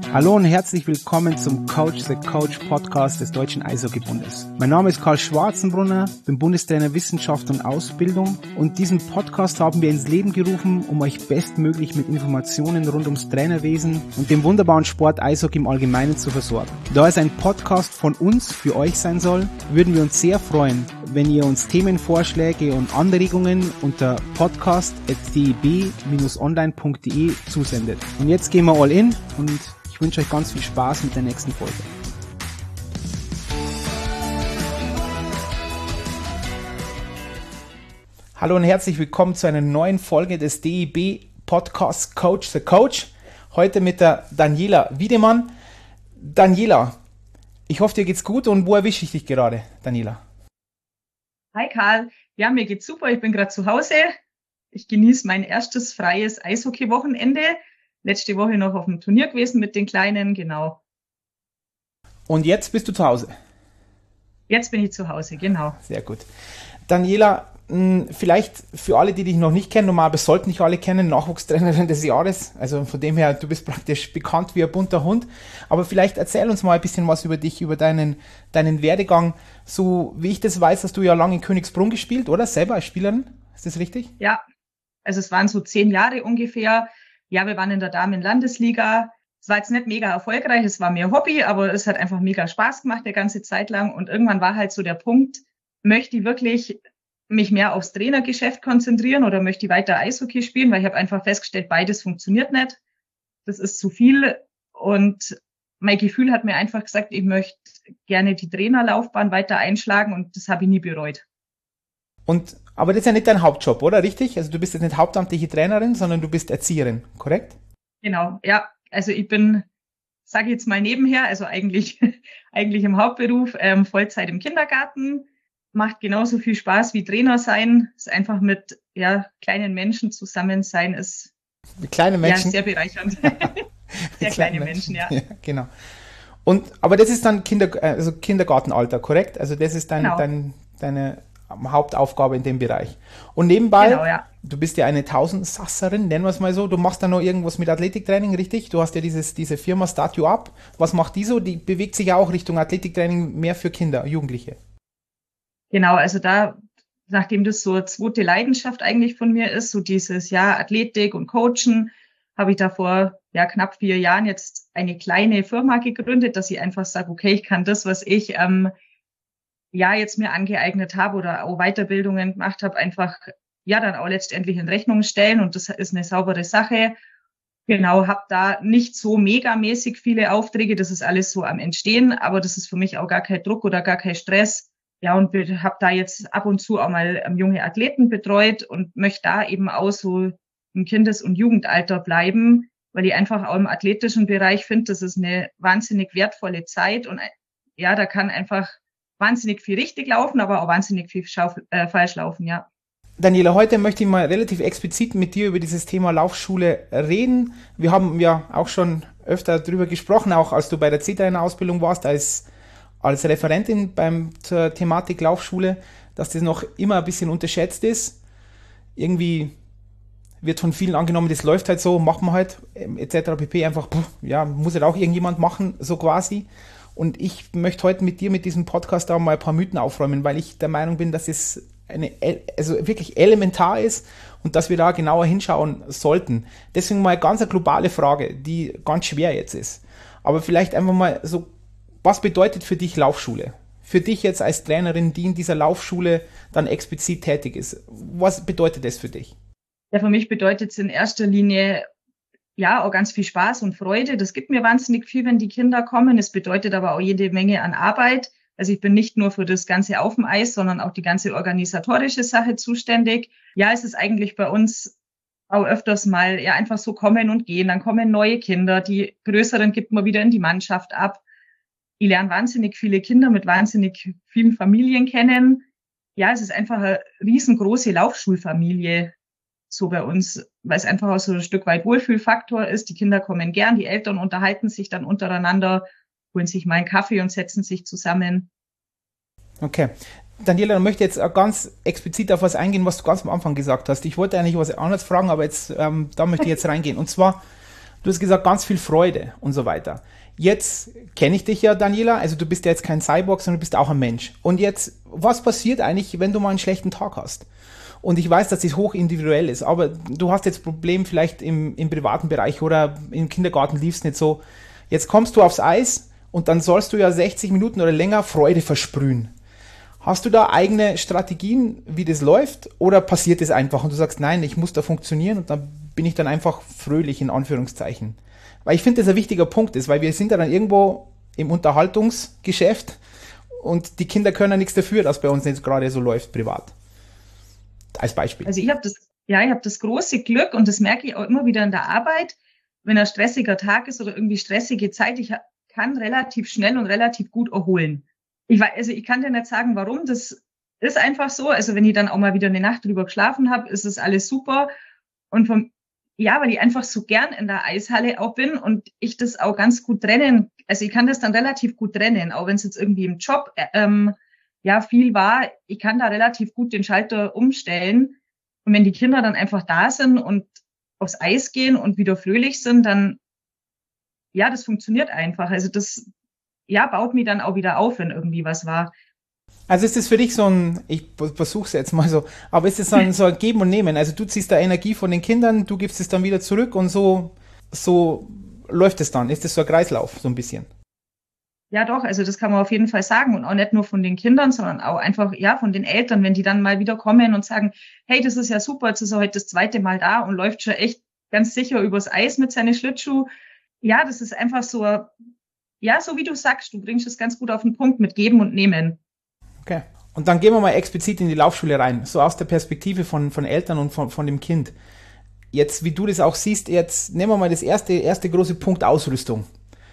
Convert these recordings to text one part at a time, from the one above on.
Hallo und herzlich willkommen zum Coach the Coach Podcast des Deutschen Eishockeybundes. Mein Name ist Karl Schwarzenbrunner, bin Bundestrainer Wissenschaft und Ausbildung und diesen Podcast haben wir ins Leben gerufen, um euch bestmöglich mit Informationen rund ums Trainerwesen und dem wunderbaren Sport Eishockey im Allgemeinen zu versorgen. Da es ein Podcast von uns für euch sein soll, würden wir uns sehr freuen, wenn ihr uns Themenvorschläge und Anregungen unter podcast@deb-online.de zusendet. Und jetzt gehen wir all in und ich wünsche euch ganz viel Spaß mit der nächsten Folge. Hallo und herzlich willkommen zu einer neuen Folge des DEB Podcasts Coach the Coach. Heute mit der Daniela Wiedemann. Daniela, ich hoffe, dir geht's gut und wo erwische ich dich gerade, Daniela? Hi Karl, ja, mir geht's super. Ich bin gerade zu Hause. Ich genieße mein erstes freies Eishockey-Wochenende. Letzte Woche noch auf dem Turnier gewesen mit den Kleinen, genau. Und jetzt bist du zu Hause? Jetzt bin ich zu Hause, genau. Sehr gut. Daniela, vielleicht für alle, die dich noch nicht kennen, normal sollten dich alle kennen, Nachwuchstrainerin des Jahres. Also von dem her, du bist praktisch bekannt wie ein bunter Hund. Aber vielleicht erzähl uns mal ein bisschen was über dich, über deinen Werdegang. So wie ich das weiß, hast du ja lange in Königsbrunn gespielt, oder? Selber als Spielerin, ist das richtig? Ja, also es waren so 10 Jahre ungefähr. Ja, wir waren in der Damen-Landesliga. Es war jetzt nicht mega erfolgreich, es war mehr Hobby, aber es hat einfach mega Spaß gemacht, die ganze Zeit lang. Und irgendwann war halt so der Punkt, möchte ich wirklich mich mehr aufs Trainergeschäft konzentrieren oder möchte ich weiter Eishockey spielen? Weil ich habe einfach festgestellt, beides funktioniert nicht. Das ist zu viel. Und mein Gefühl hat mir einfach gesagt, ich möchte gerne die Trainerlaufbahn weiter einschlagen und das habe ich nie bereut. Aber das ist ja nicht dein Hauptjob, oder? Richtig? Also du bist jetzt nicht hauptamtliche Trainerin, sondern du bist Erzieherin, korrekt? Genau, ja. Also ich bin, sage ich jetzt mal nebenher, also eigentlich im Hauptberuf, Vollzeit im Kindergarten. Macht genauso viel Spaß wie Trainer sein. Ist einfach mit kleinen Menschen zusammen sein ist mit kleinen Menschen? Sehr bereichernd. Sehr kleine Menschen, ja. Ja, genau. Aber das ist dann Kindergartenalter, korrekt? Also das ist deine Hauptaufgabe in dem Bereich. Und nebenbei, genau, ja. Du bist ja eine Tausendsasserin, nennen wir es mal so. Du machst da noch irgendwas mit Athletiktraining, richtig? Du hast ja diese Firma Start You Up. Was macht die so? Die bewegt sich ja auch Richtung Athletiktraining mehr für Kinder, Jugendliche. Genau, also da, nachdem das so eine zweite Leidenschaft eigentlich von mir ist, so dieses Athletik und Coachen, habe ich da vor knapp 4 Jahren jetzt eine kleine Firma gegründet, dass ich einfach sage, okay, ich kann das, was ich jetzt mir angeeignet habe oder auch Weiterbildungen gemacht habe, einfach dann auch letztendlich in Rechnung stellen und das ist eine saubere Sache. Genau, habe da nicht so megamäßig viele Aufträge, das ist alles so am Entstehen, aber das ist für mich auch gar kein Druck oder gar kein Stress. Ja, und habe da jetzt ab und zu auch mal junge Athleten betreut und möchte da eben auch so im Kindes- und Jugendalter bleiben, weil ich einfach auch im athletischen Bereich finde, das ist eine wahnsinnig wertvolle Zeit und da kann einfach wahnsinnig viel richtig laufen, aber auch wahnsinnig viel falsch laufen, ja. Daniela, heute möchte ich mal relativ explizit mit dir über dieses Thema Laufschule reden. Wir haben ja auch schon öfter darüber gesprochen, auch als du bei der C-Trainer-Ausbildung warst, als Referentin zur Thematik Laufschule, dass das noch immer ein bisschen unterschätzt ist. Irgendwie wird von vielen angenommen, das läuft halt so, macht man halt, etc. pp. Einfach, muss halt auch irgendjemand machen, so quasi. Und ich möchte heute mit dir, mit diesem Podcast da mal ein paar Mythen aufräumen, weil ich der Meinung bin, dass es wirklich elementar ist und dass wir da genauer hinschauen sollten. Deswegen mal ganz eine globale Frage, die ganz schwer jetzt ist. Aber vielleicht einfach mal so, was bedeutet für dich Laufschule? Für dich jetzt als Trainerin, die in dieser Laufschule dann explizit tätig ist. Was bedeutet das für dich? Ja, für mich bedeutet es in erster Linie auch ganz viel Spaß und Freude. Das gibt mir wahnsinnig viel, wenn die Kinder kommen. Es bedeutet aber auch jede Menge an Arbeit. Also ich bin nicht nur für das Ganze auf dem Eis, sondern auch die ganze organisatorische Sache zuständig. Ja, es ist eigentlich bei uns auch öfters mal einfach so kommen und gehen. Dann kommen neue Kinder. Die größeren gibt man wieder in die Mannschaft ab. Ich lerne wahnsinnig viele Kinder mit wahnsinnig vielen Familien kennen. Ja, es ist einfach eine riesengroße Laufschulfamilie so bei uns, weil es einfach auch so ein Stück weit Wohlfühlfaktor ist. Die Kinder kommen gern, die Eltern unterhalten sich dann untereinander, holen sich mal einen Kaffee und setzen sich zusammen. Okay. Daniela, ich möchte jetzt ganz explizit auf was eingehen, was du ganz am Anfang gesagt hast. Ich wollte eigentlich was anderes fragen, aber jetzt da möchte ich jetzt reingehen. Und zwar, Du hast gesagt, ganz viel Freude und so weiter. Jetzt kenne ich dich ja, Daniela, also du bist ja jetzt kein Cyborg, sondern du bist auch ein Mensch. Und jetzt, was passiert eigentlich, wenn du mal einen schlechten Tag hast? Und ich weiß, dass das hoch individuell ist, aber du hast jetzt ein Problem vielleicht im privaten Bereich oder im Kindergarten lief es nicht so. Jetzt kommst du aufs Eis und dann sollst du ja 60 Minuten oder länger Freude versprühen. Hast du da eigene Strategien, wie das läuft? Oder passiert es einfach und du sagst, nein, ich muss da funktionieren und dann bin ich dann einfach fröhlich in Anführungszeichen? Weil ich finde, das ein wichtiger Punkt ist, weil wir sind ja dann irgendwo im Unterhaltungsgeschäft und die Kinder können ja nichts dafür, dass bei uns jetzt gerade so läuft privat. Als Beispiel. Also ich habe das große Glück und das merke ich auch immer wieder in der Arbeit, wenn ein stressiger Tag ist oder irgendwie stressige Zeit, ich kann relativ schnell und relativ gut erholen. Ich kann dir nicht sagen, warum, das ist einfach so. Also wenn ich dann auch mal wieder eine Nacht drüber geschlafen habe, ist es alles super. Und weil ich einfach so gern in der Eishalle auch bin und ich das auch ganz gut trennen, also ich kann das dann relativ gut trennen, auch wenn es jetzt irgendwie im Job viel war, ich kann da relativ gut den Schalter umstellen. Und wenn die Kinder dann einfach da sind und aufs Eis gehen und wieder fröhlich sind, dann, ja, das funktioniert einfach. Also das, ja, baut mich dann auch wieder auf, wenn irgendwie was war. Also ist das für dich so ein, ich versuche es jetzt mal so, aber ist es so ein Geben und Nehmen? Also du ziehst da Energie von den Kindern, du gibst es dann wieder zurück und so läuft es dann. Ist das so ein Kreislauf, so ein bisschen? Ja, doch, also das kann man auf jeden Fall sagen und auch nicht nur von den Kindern, sondern auch einfach, ja, von den Eltern, wenn die dann mal wieder kommen und sagen, hey, das ist ja super, jetzt ist er heute das zweite Mal da und läuft schon echt ganz sicher übers Eis mit seinen Schlittschuh. Ja, das ist einfach so, ja, so wie du sagst, du bringst es ganz gut auf den Punkt mit Geben und Nehmen. Okay. Und dann gehen wir mal explizit in die Laufschule rein, so aus der Perspektive von Eltern und von dem Kind. Jetzt, wie du das auch siehst, jetzt nehmen wir mal das erste große Punkt Ausrüstung.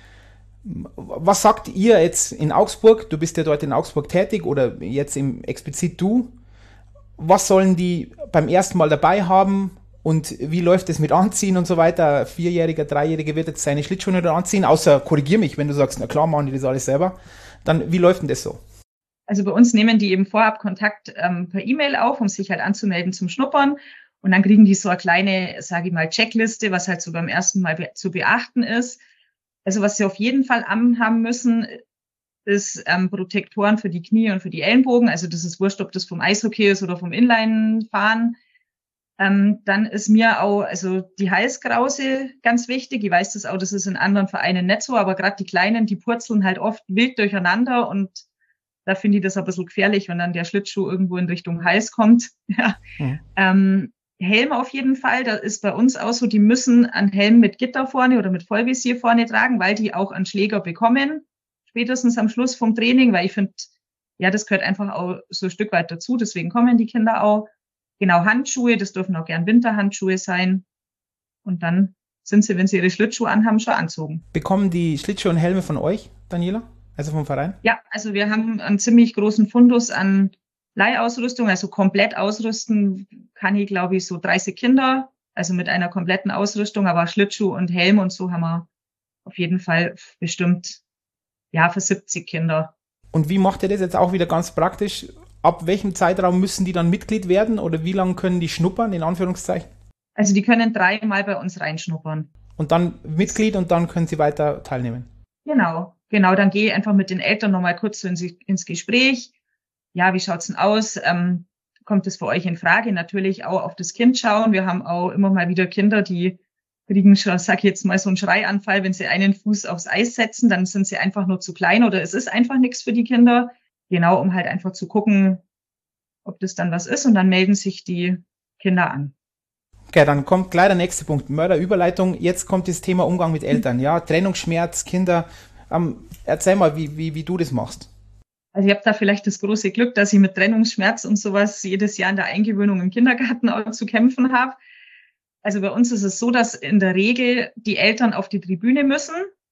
Was sagt ihr jetzt in Augsburg? Du bist ja dort in Augsburg tätig oder jetzt explizit du. Was sollen die beim ersten Mal dabei haben und wie läuft es mit Anziehen und so weiter? Ein Vierjähriger, Dreijähriger wird jetzt seine Schlittschuhe nicht anziehen, außer korrigier mich, wenn du sagst, na klar, machen die das alles selber. Dann, wie läuft denn das so? Also bei uns nehmen die eben vorab Kontakt per E-Mail auf, um sich halt anzumelden zum Schnuppern. Und dann kriegen die so eine kleine, sage ich mal, Checkliste, was halt so beim ersten Mal zu beachten ist. Also was sie auf jeden Fall haben müssen, ist Protektoren für die Knie und für die Ellenbogen. Also das ist wurscht, ob das vom Eishockey ist oder vom Inlinefahren. Dann ist mir auch also die Halskrause ganz wichtig. Ich weiß das auch, das ist in anderen Vereinen nicht so, aber gerade die Kleinen, die purzeln halt oft wild durcheinander und da finde ich das ein bisschen gefährlich, wenn dann der Schlittschuh irgendwo in Richtung Hals kommt. Ja. Mhm. Helm auf jeden Fall, da ist bei uns auch so, die müssen einen Helm mit Gitter vorne oder mit Vollvisier vorne tragen, weil die auch einen Schläger bekommen, spätestens am Schluss vom Training, weil ich finde, ja, das gehört einfach auch so ein Stück weit dazu, deswegen kommen die Kinder auch. Genau, Handschuhe, das dürfen auch gern Winterhandschuhe sein und dann sind sie, wenn sie ihre Schlittschuhe anhaben, schon anzogen. Bekommen die Schlittschuhe und Helme von euch, Daniela? Also vom Verein? Ja, also wir haben einen ziemlich großen Fundus an Leihausrüstung, also komplett ausrüsten kann ich, glaube ich, so 30 Kinder, also mit einer kompletten Ausrüstung, aber Schlittschuh und Helm und so haben wir auf jeden Fall bestimmt, ja, für 70 Kinder. Und wie macht ihr das jetzt auch wieder ganz praktisch? Ab welchem Zeitraum müssen die dann Mitglied werden oder wie lange können die schnuppern, in Anführungszeichen? Also die können 3-mal bei uns reinschnuppern. Und dann Mitglied und dann können sie weiter teilnehmen? Genau, dann gehe ich einfach mit den Eltern nochmal kurz so ins Gespräch. Ja, wie schaut's denn aus? Kommt es für euch in Frage? Natürlich auch auf das Kind schauen. Wir haben auch immer mal wieder Kinder, die kriegen schon, sag ich jetzt mal, so einen Schreianfall, wenn sie einen Fuß aufs Eis setzen, dann sind sie einfach nur zu klein oder es ist einfach nichts für die Kinder. Genau, um halt einfach zu gucken, ob das dann was ist und dann melden sich die Kinder an. Okay, dann kommt gleich der nächste Punkt. Mörderüberleitung. Jetzt kommt das Thema Umgang mit Eltern. Ja, Trennungsschmerz, Kinder. Erzähl mal, wie du das machst. Also ich habe da vielleicht das große Glück, dass ich mit Trennungsschmerz und sowas jedes Jahr in der Eingewöhnung im Kindergarten auch zu kämpfen habe. Also bei uns ist es so, dass in der Regel die Eltern auf die Tribüne müssen,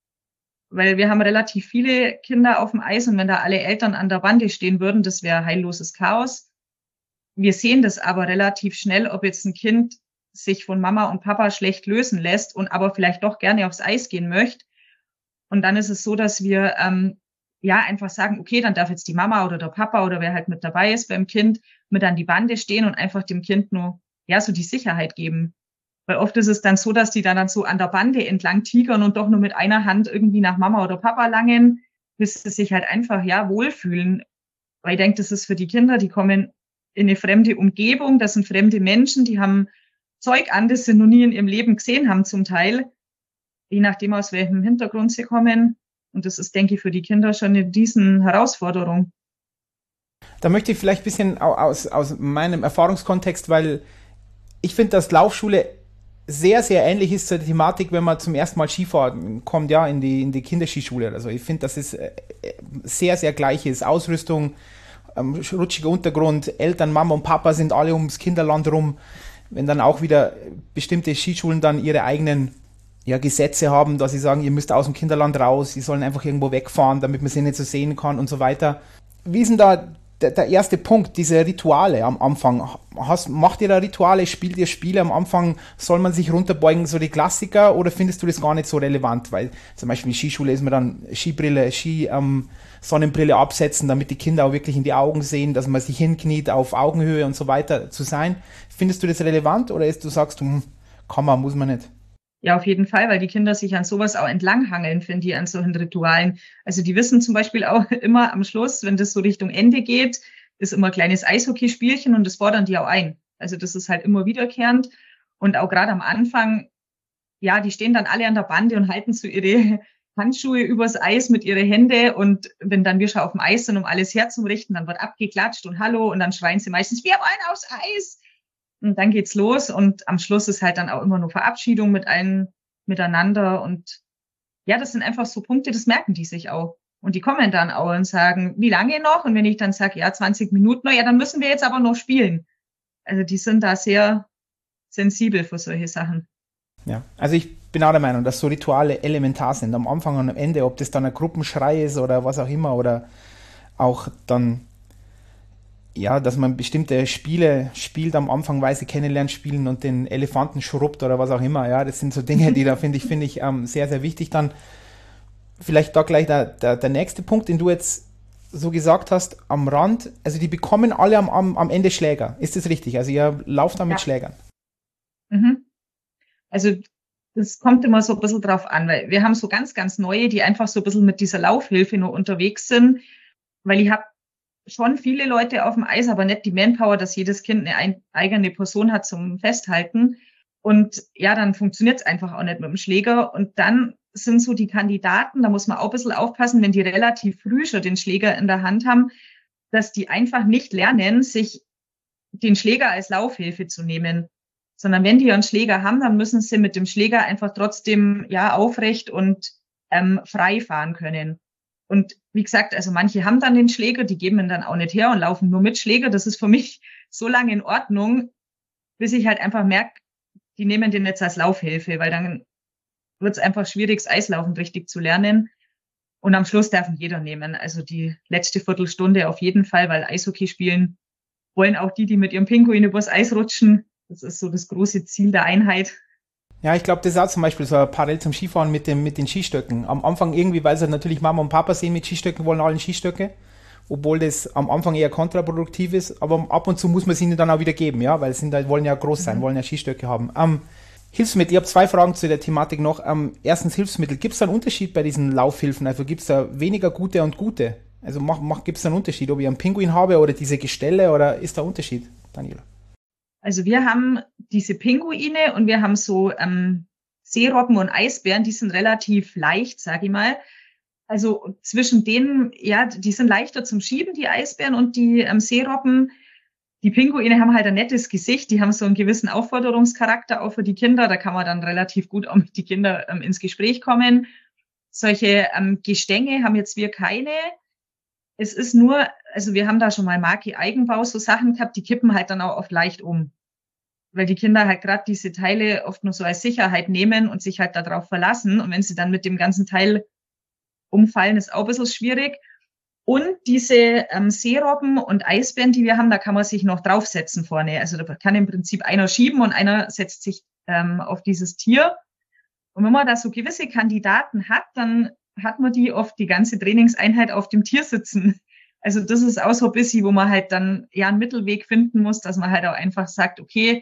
weil wir haben relativ viele Kinder auf dem Eis und wenn da alle Eltern an der Bande stehen würden, das wäre heilloses Chaos. Wir sehen das aber relativ schnell, ob jetzt ein Kind sich von Mama und Papa schlecht lösen lässt und aber vielleicht doch gerne aufs Eis gehen möchte. Und dann ist es so, dass wir einfach sagen, okay, dann darf jetzt die Mama oder der Papa oder wer halt mit dabei ist beim Kind mit an die Bande stehen und einfach dem Kind nur so die Sicherheit geben. Weil oft ist es dann so, dass die dann so an der Bande entlang tigern und doch nur mit einer Hand irgendwie nach Mama oder Papa langen, bis sie sich halt einfach, ja, wohlfühlen. Weil ich denke, das ist für die Kinder, die kommen in eine fremde Umgebung, das sind fremde Menschen, die haben Zeug an, das sie noch nie in ihrem Leben gesehen haben zum Teil, je nachdem, aus welchem Hintergrund sie kommen. Und das ist, denke ich, für die Kinder schon eine riesen Herausforderung. Da möchte ich vielleicht ein bisschen aus meinem Erfahrungskontext, weil ich finde, dass Laufschule sehr, sehr ähnlich ist zur Thematik, wenn man zum ersten Mal Skifahren kommt, ja, in die Kinderskischule oder so. Ich finde, dass es sehr, sehr gleich ist. Ausrüstung, rutschiger Untergrund, Eltern, Mama und Papa sind alle ums Kinderland rum. Wenn dann auch wieder bestimmte Skischulen dann ihre eigenen Gesetze haben, dass sie sagen, ihr müsst aus dem Kinderland raus, sie sollen einfach irgendwo wegfahren, damit man sie nicht so sehen kann und so weiter. Wie ist denn da der erste Punkt, diese Rituale am Anfang? Macht ihr da Rituale, spielt ihr Spiele am Anfang, soll man sich runterbeugen, so die Klassiker, oder findest du das gar nicht so relevant? Weil zum Beispiel in der Skischule ist man dann Skibrille, Sonnenbrille absetzen, damit die Kinder auch wirklich in die Augen sehen, dass man sich hinkniet, auf Augenhöhe und so weiter zu sein. Findest du das relevant, oder ist du sagst, kann man, muss man nicht? Ja, auf jeden Fall, weil die Kinder sich an sowas auch entlanghangeln, finde ich, an solchen Ritualen. Also die wissen zum Beispiel auch immer am Schluss, wenn das so Richtung Ende geht, ist immer ein kleines Eishockeyspielchen und das fordern die auch ein. Also das ist halt immer wiederkehrend. Und auch gerade am Anfang, ja, die stehen dann alle an der Bande und halten so ihre Handschuhe übers Eis mit ihren Händen. Und wenn dann wir schon auf dem Eis sind, um alles herzurichten, dann wird abgeklatscht und Hallo und dann schreien sie meistens, wir wollen aufs Eis. Und dann geht's los und am Schluss ist halt dann auch immer nur Verabschiedung mit allen miteinander. Und ja, das sind einfach so Punkte, das merken die sich auch. Und die kommen dann auch und sagen, wie lange noch? Und wenn ich dann sage, ja, 20 Minuten, ja, dann müssen wir jetzt aber noch spielen. Also die sind da sehr sensibel für solche Sachen. Ja, also ich bin auch der Meinung, dass so Rituale elementar sind, am Anfang und am Ende, ob das dann ein Gruppenschrei ist oder was auch immer, oder auch dann, ja, dass man bestimmte Spiele spielt, am Anfang Weise kennenlernt, spielen und den Elefanten schrubbt oder was auch immer, ja, das sind so Dinge, die da finde ich sehr, sehr wichtig. Dann vielleicht da gleich der nächste Punkt, den du jetzt so gesagt hast, am Rand, also die bekommen alle am Ende Schläger, ist das richtig? Also ihr lauft da mit Schlägern? Mhm. Also das kommt immer so ein bisschen drauf an, weil wir haben so ganz, ganz neue, die einfach so ein bisschen mit dieser Laufhilfe nur unterwegs sind, weil ich habe schon viele Leute auf dem Eis, aber nicht die Manpower, dass jedes Kind eine eigene Person hat zum Festhalten. Und ja, dann funktioniert es einfach auch nicht mit dem Schläger. Und dann sind so die Kandidaten, da muss man auch ein bisschen aufpassen, wenn die relativ früh schon den Schläger in der Hand haben, dass die einfach nicht lernen, sich den Schläger als Laufhilfe zu nehmen. Sondern wenn die einen Schläger haben, dann müssen sie mit dem Schläger einfach trotzdem aufrecht und frei fahren können. Und wie gesagt, also manche haben dann den Schläger, die geben ihn dann auch nicht her und laufen nur mit Schläger. Das ist für mich so lange in Ordnung, bis ich halt einfach merke, die nehmen den jetzt als Laufhilfe, weil dann wird es einfach schwierig, das Eislaufen richtig zu lernen. Und am Schluss darf ihn jeder nehmen. Also die letzte Viertelstunde auf jeden Fall, weil Eishockey spielen wollen auch die mit ihrem Pinguin übers Eis rutschen. Das ist so das große Ziel der Einheit. Ja, ich glaube, das ist auch zum Beispiel so ein Parallel zum Skifahren mit den Skistöcken. Am Anfang irgendwie, weil sie natürlich Mama und Papa sehen mit Skistöcken, wollen alle Skistöcke, obwohl das am Anfang eher kontraproduktiv ist, aber ab und zu muss man sie ihnen dann auch wieder geben, ja, weil sie wollen ja groß sein, wollen ja Skistöcke haben. Hilfsmittel, ich habe 2 Fragen zu der Thematik noch. Erstens Hilfsmittel, gibt es da einen Unterschied bei diesen Laufhilfen? Also gibt es da weniger gute und gute? Also gibt es da einen Unterschied, ob ich einen Pinguin habe oder diese Gestelle, oder ist da ein Unterschied, Daniela? Also wir haben diese Pinguine und wir haben so Seerobben und Eisbären, die sind relativ leicht, sage ich mal. Also zwischen denen, ja, die sind leichter zum Schieben, die Eisbären und die Seerobben. Die Pinguine haben halt ein nettes Gesicht, die haben so einen gewissen Aufforderungscharakter auch für die Kinder. Da kann man dann relativ gut auch mit den Kindern ins Gespräch kommen. Solche Gestänge haben jetzt wir keine. Es ist nur, also wir haben da schon mal Maki Eigenbau so Sachen gehabt, die kippen halt dann auch oft leicht um. Weil die Kinder halt gerade diese Teile oft nur so als Sicherheit nehmen und sich halt darauf verlassen. Und wenn sie dann mit dem ganzen Teil umfallen, ist auch ein bisschen schwierig. Und diese Seerobben und Eisbären, die wir haben, da kann man sich noch draufsetzen vorne. Also da kann im Prinzip einer schieben und einer setzt sich auf dieses Tier. Und wenn man da so gewisse Kandidaten hat, dann hat man die oft die ganze Trainingseinheit auf dem Tier sitzen. Also das ist auch so ein bisschen, wo man halt dann einen Mittelweg finden muss, dass man halt auch einfach sagt, okay,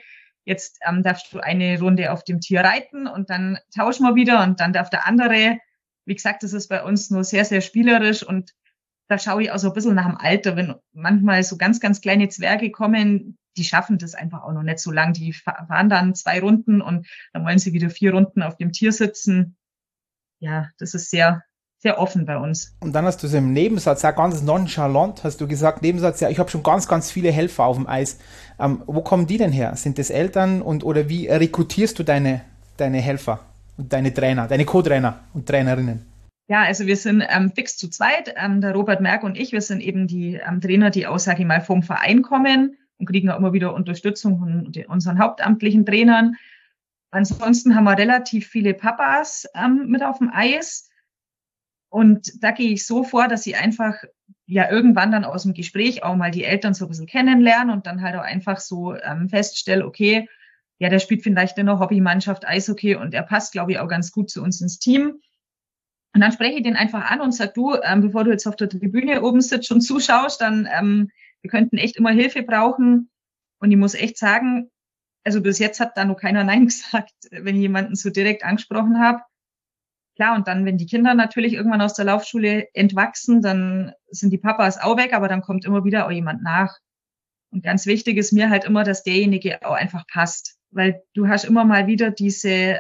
jetzt darfst du eine Runde auf dem Tier reiten und dann tauschen wir wieder und dann darf der andere. Wie gesagt, das ist bei uns nur sehr, sehr spielerisch und da schaue ich auch so ein bisschen nach dem Alter, wenn manchmal so ganz, ganz kleine Zwerge kommen, die schaffen das einfach auch noch nicht so lang. Die fahren dann 2 Runden und dann wollen sie wieder 4 Runden auf dem Tier sitzen. Ja, das ist sehr, sehr offen bei uns. Und dann hast du so im Nebensatz, auch ganz nonchalant, hast du gesagt, Nebensatz, ja, ich habe schon ganz, ganz viele Helfer auf dem Eis. Wo kommen die denn her? Sind das Eltern oder wie rekrutierst du deine Helfer und deine Trainer, deine Co-Trainer und Trainerinnen? Ja, also wir sind fix zu zweit. Der Robert Merck und ich, wir sind eben die Trainer, die auch, sage ich mal, vom Verein kommen und kriegen auch immer wieder Unterstützung von unseren hauptamtlichen Trainern. Ansonsten haben wir relativ viele Papas mit auf dem Eis. Und da gehe ich so vor, dass ich einfach ja irgendwann dann aus dem Gespräch auch mal die Eltern so ein bisschen kennenlernen und dann halt auch einfach so feststelle, okay, ja, der spielt vielleicht in der Hobbymannschaft Eishockey und er passt, glaube ich, auch ganz gut zu uns ins Team. Und dann spreche ich den einfach an und sag, du, bevor du jetzt auf der Tribüne oben sitzt und zuschaust, dann wir könnten echt immer Hilfe brauchen. Und ich muss echt sagen, also bis jetzt hat da noch keiner Nein gesagt, wenn ich jemanden so direkt angesprochen habe. Klar, und dann, wenn die Kinder natürlich irgendwann aus der Laufschule entwachsen, dann sind die Papas auch weg, aber dann kommt immer wieder auch jemand nach. Und ganz wichtig ist mir halt immer, dass derjenige auch einfach passt. Weil du hast immer mal wieder diese,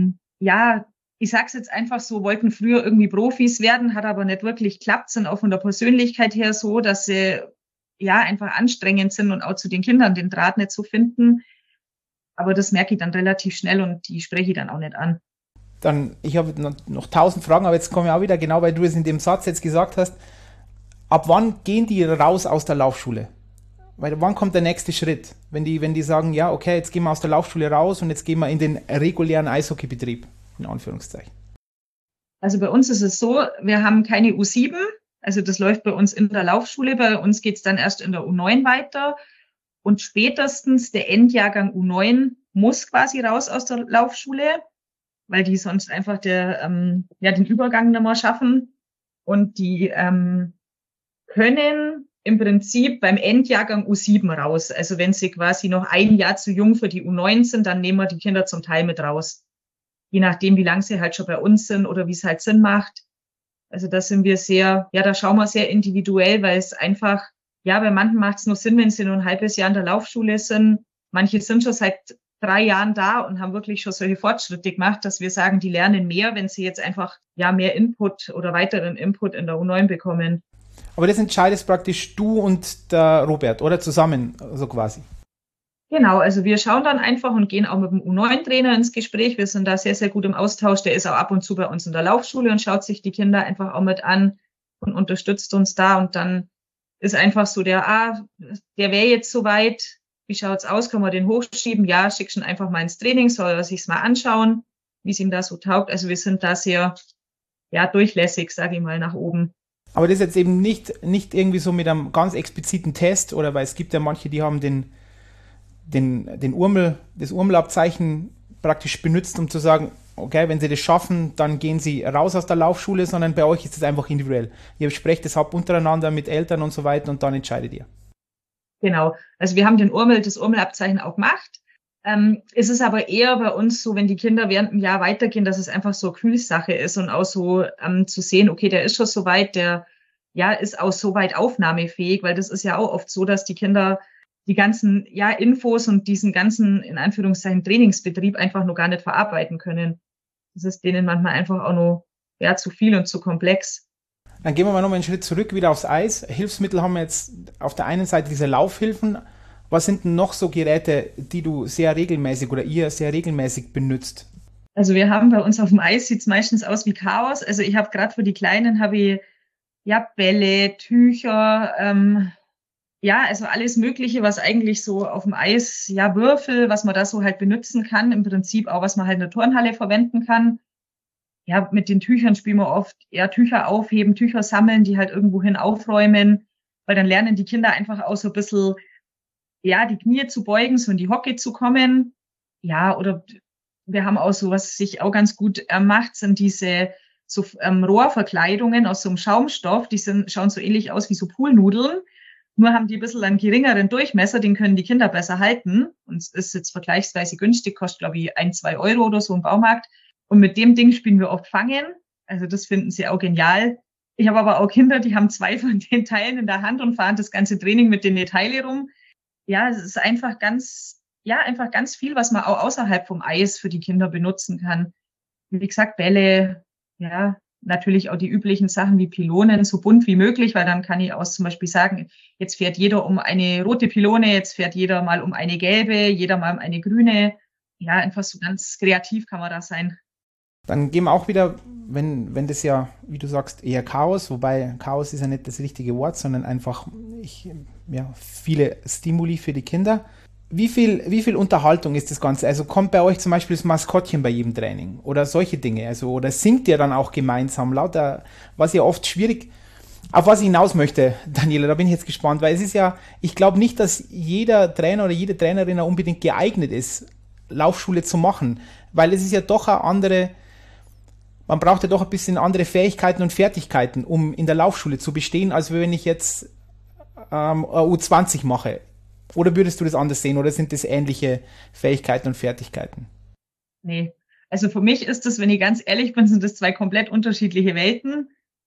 ja, ich sag's jetzt einfach so, wollten früher irgendwie Profis werden, hat aber nicht wirklich geklappt, sind auch von der Persönlichkeit her so, dass sie ja einfach anstrengend sind und auch zu den Kindern den Draht nicht so finden. Aber das merke ich dann relativ schnell und die spreche ich dann auch nicht an. Dann, ich habe noch 1000 Fragen, aber jetzt komme ich auch wieder, genau weil du es in dem Satz jetzt gesagt hast, ab wann gehen die raus aus der Laufschule? Weil wann kommt der nächste Schritt? Wenn die sagen, ja, okay, jetzt gehen wir aus der Laufschule raus und jetzt gehen wir in den regulären Eishockeybetrieb, in Anführungszeichen. Also bei uns ist es so, wir haben keine U7, also das läuft bei uns in der Laufschule, bei uns geht's dann erst in der U9 weiter und spätestens der Endjahrgang U9 muss quasi raus aus der Laufschule, weil die sonst einfach den Übergang nicht mehr schaffen. Und die können im Prinzip beim Endjahrgang U7 raus. Also wenn sie quasi noch ein Jahr zu jung für die U9 sind, dann nehmen wir die Kinder zum Teil mit raus. Je nachdem, wie lange sie halt schon bei uns sind oder wie es halt Sinn macht. Also da sind wir sehr, ja, da schauen wir sehr individuell, weil es einfach, ja, bei manchen macht es nur Sinn, wenn sie nur ein halbes Jahr in der Laufschule sind. Manche sind schon seit 3 Jahren da und haben wirklich schon solche Fortschritte gemacht, dass wir sagen, die lernen mehr, wenn sie jetzt einfach ja mehr Input oder weiteren Input in der U9 bekommen. Aber das entscheidest praktisch du und der Robert, oder zusammen, so quasi? Genau, also wir schauen dann einfach und gehen auch mit dem U9-Trainer ins Gespräch. Wir sind da sehr, sehr gut im Austausch. Der ist auch ab und zu bei uns in der Laufschule und schaut sich die Kinder einfach auch mit an und unterstützt uns da. Und dann ist einfach so der wäre jetzt soweit. Wie schaut's aus? Können wir den hochschieben? Ja, schickst ihn einfach mal ins Training, soll er sich's mal anschauen, wie es ihm da so taugt. Also wir sind da sehr, ja, durchlässig, sage ich mal, nach oben. Aber das ist jetzt eben nicht irgendwie so mit einem ganz expliziten Test, oder weil es gibt ja manche, die haben das Urmelabzeichen praktisch benutzt, um zu sagen, okay, wenn sie das schaffen, dann gehen sie raus aus der Laufschule, sondern bei euch ist es einfach individuell. Ihr besprecht das untereinander mit Eltern und so weiter und dann entscheidet ihr. Genau. Also wir haben das Urmelabzeichen auch gemacht. Es ist aber eher bei uns so, wenn die Kinder während dem Jahr weitergehen, dass es einfach so eine Gefühlssache ist und auch so zu sehen, okay, der ist schon so weit, der ja ist auch so weit aufnahmefähig, weil das ist ja auch oft so, dass die Kinder die ganzen Infos und diesen ganzen, in Anführungszeichen, Trainingsbetrieb einfach noch gar nicht verarbeiten können. Das ist denen manchmal einfach auch noch zu viel und zu komplex. Dann gehen wir mal noch einen Schritt zurück, wieder aufs Eis. Hilfsmittel haben wir jetzt auf der einen Seite diese Laufhilfen. Was sind denn noch so Geräte, die du sehr regelmäßig oder ihr sehr regelmäßig benutzt? Also wir haben bei uns auf dem Eis, sieht es meistens aus wie Chaos. Also ich habe gerade für die Kleinen Bälle, Tücher, also alles Mögliche, was eigentlich so auf dem Eis, Würfel, was man da so halt benutzen kann. Im Prinzip auch, was man halt in der Turnhalle verwenden kann. Ja, mit den Tüchern spielen wir oft Tücher aufheben, Tücher sammeln, die halt irgendwo hin aufräumen, weil dann lernen die Kinder einfach auch so ein bisschen, die Knie zu beugen, so in die Hocke zu kommen. Ja, oder wir haben auch so, was sich auch ganz gut macht, sind diese Rohrverkleidungen aus so einem Schaumstoff, schauen so ähnlich aus wie so Poolnudeln, Nur haben die ein bisschen einen geringeren Durchmesser, den können die Kinder besser halten. Und es ist jetzt vergleichsweise günstig, kostet, glaube ich, 1, 2 Euro oder so im Baumarkt. Und mit dem Ding spielen wir oft Fangen. Also das finden sie auch genial. Ich habe aber auch Kinder, die haben 2 von den Teilen in der Hand und fahren das ganze Training mit den Teile rum. Ja, es ist einfach einfach ganz viel, was man auch außerhalb vom Eis für die Kinder benutzen kann. Wie gesagt, Bälle, ja, natürlich auch die üblichen Sachen wie Pylonen, so bunt wie möglich, weil dann kann ich auch zum Beispiel sagen, jetzt fährt jeder um eine rote Pylone, jetzt fährt jeder mal um eine gelbe, jeder mal um eine grüne. Ja, einfach so ganz kreativ kann man da sein. Dann gehen wir auch wieder, wenn das ja, wie du sagst, eher Chaos, wobei Chaos ist ja nicht das richtige Wort, sondern einfach viele Stimuli für die Kinder. Wie viel Unterhaltung ist das Ganze? Also kommt bei euch zum Beispiel das Maskottchen bei jedem Training oder solche Dinge? Also, oder singt ihr dann auch gemeinsam lauter, was ja oft schwierig, auf was ich hinaus möchte, Daniela, da bin ich jetzt gespannt, weil es ist ja, ich glaube nicht, dass jeder Trainer oder jede Trainerin auch unbedingt geeignet ist, Laufschule zu machen, weil es ist ja doch eine andere, man braucht ja doch ein bisschen andere Fähigkeiten und Fertigkeiten, um in der Laufschule zu bestehen, als wenn ich jetzt U20 mache. Oder würdest du das anders sehen? Oder sind das ähnliche Fähigkeiten und Fertigkeiten? Nee. Also für mich ist das, wenn ich ganz ehrlich bin, sind das 2 komplett unterschiedliche Welten.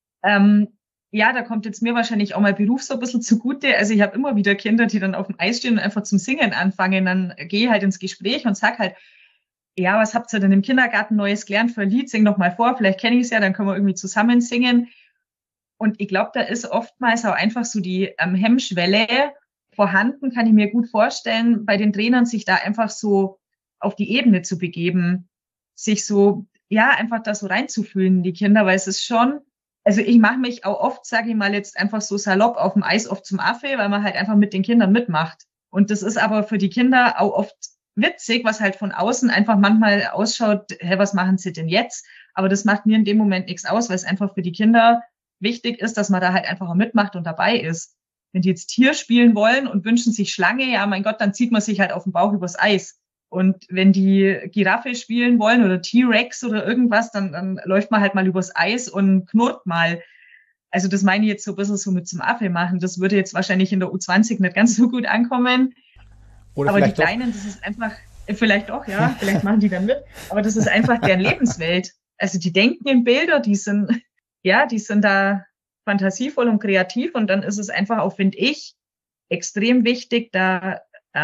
Ja, da kommt jetzt mir wahrscheinlich auch mein Beruf so ein bisschen zugute. Also ich habe immer wieder Kinder, die dann auf dem Eis stehen und einfach zum Singen anfangen. Dann gehe ich halt ins Gespräch und sag halt, ja, was habt ihr denn im Kindergarten Neues gelernt für ein Lied? Sing doch mal vor, vielleicht kenne ich es ja, dann können wir irgendwie zusammen singen. Und ich glaube, da ist oftmals auch einfach so die Hemmschwelle vorhanden, kann ich mir gut vorstellen, bei den Trainern sich da einfach so auf die Ebene zu begeben, sich so, ja, einfach da so reinzufühlen, die Kinder, weil es ist schon, also ich mache mich auch oft, sage ich mal jetzt einfach so salopp auf dem Eis oft zum Affe, weil man halt einfach mit den Kindern mitmacht. Und das ist aber für die Kinder auch oft witzig, was halt von außen einfach manchmal ausschaut, hä, was machen sie denn jetzt? Aber das macht mir in dem Moment nichts aus, weil es einfach für die Kinder wichtig ist, dass man da halt einfach auch mitmacht und dabei ist. Wenn die jetzt Tier spielen wollen und wünschen sich Schlange, ja, mein Gott, dann zieht man sich halt auf den Bauch übers Eis. Und wenn die Giraffe spielen wollen oder T-Rex oder irgendwas, dann läuft man halt mal übers Eis und knurrt mal. Also das meine ich jetzt so ein bisschen so mit zum Affe machen. Das würde jetzt wahrscheinlich in der U20 nicht ganz so gut ankommen. Oder aber die vielleicht Kleinen, das ist einfach, vielleicht doch, ja, vielleicht machen die dann mit. Aber das ist einfach deren Lebenswelt. Also die denken in Bilder, die sind da fantasievoll und kreativ und dann ist es einfach auch, finde ich, extrem wichtig, da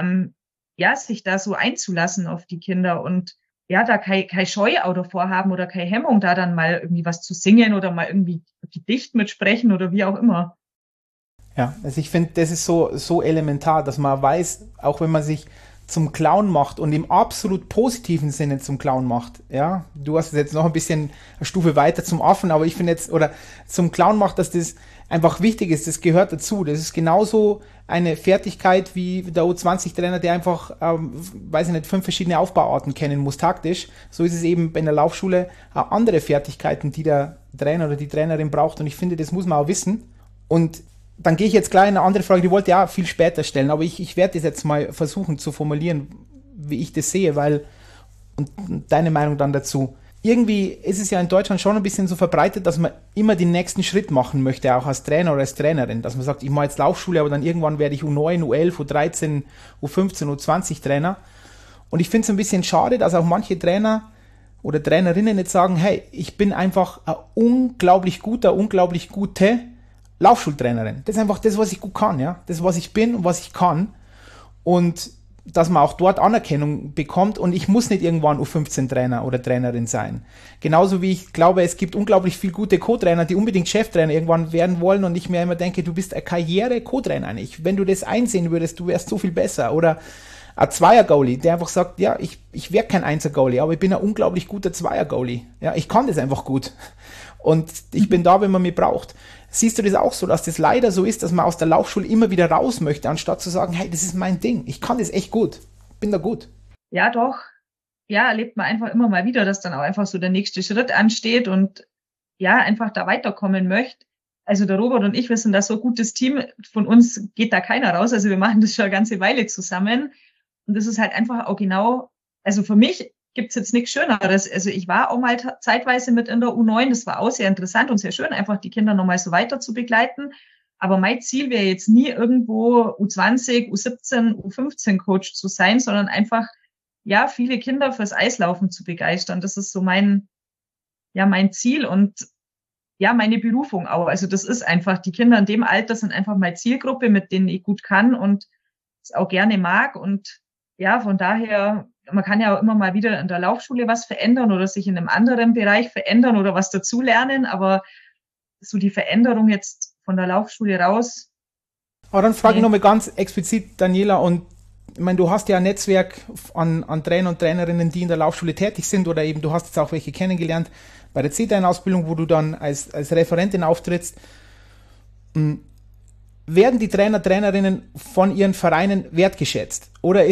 sich da so einzulassen auf die Kinder und ja, da keine Scheu auch davor haben oder keine Hemmung, da dann mal irgendwie was zu singen oder mal irgendwie Gedicht mitsprechen oder wie auch immer. Ja, also ich finde, das ist so elementar, dass man weiß, auch wenn man sich zum Clown macht und im absolut positiven Sinne zum Clown macht, ja, du hast es jetzt noch ein bisschen eine Stufe weiter zum Affen, aber ich finde jetzt, oder zum Clown macht, dass das einfach wichtig ist, das gehört dazu, das ist genauso eine Fertigkeit wie der U20-Trainer, der einfach, weiß ich nicht, 5 verschiedene Aufbauarten kennen muss taktisch, so ist es eben bei der Laufschule auch andere Fertigkeiten, die der Trainer oder die Trainerin braucht und ich finde, das muss man auch wissen und dann gehe ich jetzt gleich in eine andere Frage, die wollte ich auch viel später stellen, aber ich werde das jetzt mal versuchen zu formulieren, wie ich das sehe, weil, und deine Meinung dann dazu. Irgendwie ist es ja in Deutschland schon ein bisschen so verbreitet, dass man immer den nächsten Schritt machen möchte, auch als Trainer oder als Trainerin, dass man sagt, ich mache jetzt Laufschule, aber dann irgendwann werde ich U9, U11, U13, U15, U20 Trainer. Und ich finde es ein bisschen schade, dass auch manche Trainer oder Trainerinnen jetzt sagen, hey, ich bin einfach ein unglaublich gute Laufschultrainerin. Das ist einfach das, was ich gut kann, ja. Das, was ich bin und was ich kann. Und dass man auch dort Anerkennung bekommt und ich muss nicht irgendwann U15-Trainer oder Trainerin sein. Genauso wie ich glaube, es gibt unglaublich viele gute Co-Trainer, die unbedingt Cheftrainer irgendwann werden wollen und ich mir immer denke, du bist ein Karriere-Co-Trainer nicht. Wenn du das einsehen würdest, du wärst so viel besser. Oder ein Zweier-Goalie, der einfach sagt, ja, ich wäre kein Einser-Goalie, aber ich bin ein unglaublich guter Zweier-Goalie. Ja, ich kann das einfach gut. Und ich bin da, wenn man mich braucht. Siehst du das auch so, dass das leider so ist, dass man aus der Laufschule immer wieder raus möchte, anstatt zu sagen, hey, das ist mein Ding, ich kann das echt gut, bin da gut. Ja, doch. Ja, erlebt man einfach immer mal wieder, dass dann auch einfach so der nächste Schritt ansteht und ja, einfach da weiterkommen möchte. Also der Robert und ich, wir sind da so ein gutes Team, von uns geht da keiner raus, also wir machen das schon eine ganze Weile zusammen und das ist halt einfach auch genau, also für mich gibt's jetzt nichts Schöneres. Also ich war auch mal zeitweise mit in der U9, das war auch sehr interessant und sehr schön, einfach die Kinder nochmal so weiter zu begleiten. Aber mein Ziel wäre jetzt nie irgendwo U20, U17, U15 Coach zu sein, sondern einfach, ja, viele Kinder fürs Eislaufen zu begeistern. Das ist so mein Ziel und ja, meine Berufung auch. Also das ist einfach, die Kinder in dem Alter sind einfach meine Zielgruppe, mit denen ich gut kann und es auch gerne mag. Und ja, von daher, man kann ja auch immer mal wieder in der Laufschule was verändern oder sich in einem anderen Bereich verändern oder was dazulernen. Aber so die Veränderung jetzt von der Laufschule raus. Aber dann frage ich nochmal ganz explizit, Daniela, und ich meine, du hast ja ein Netzwerk an Trainer und Trainerinnen, die in der Laufschule tätig sind, oder eben du hast jetzt auch welche kennengelernt bei der C-Trainer-Ausbildung, wo du dann als Referentin auftrittst. Werden die Trainer, Trainerinnen von ihren Vereinen wertgeschätzt? Oder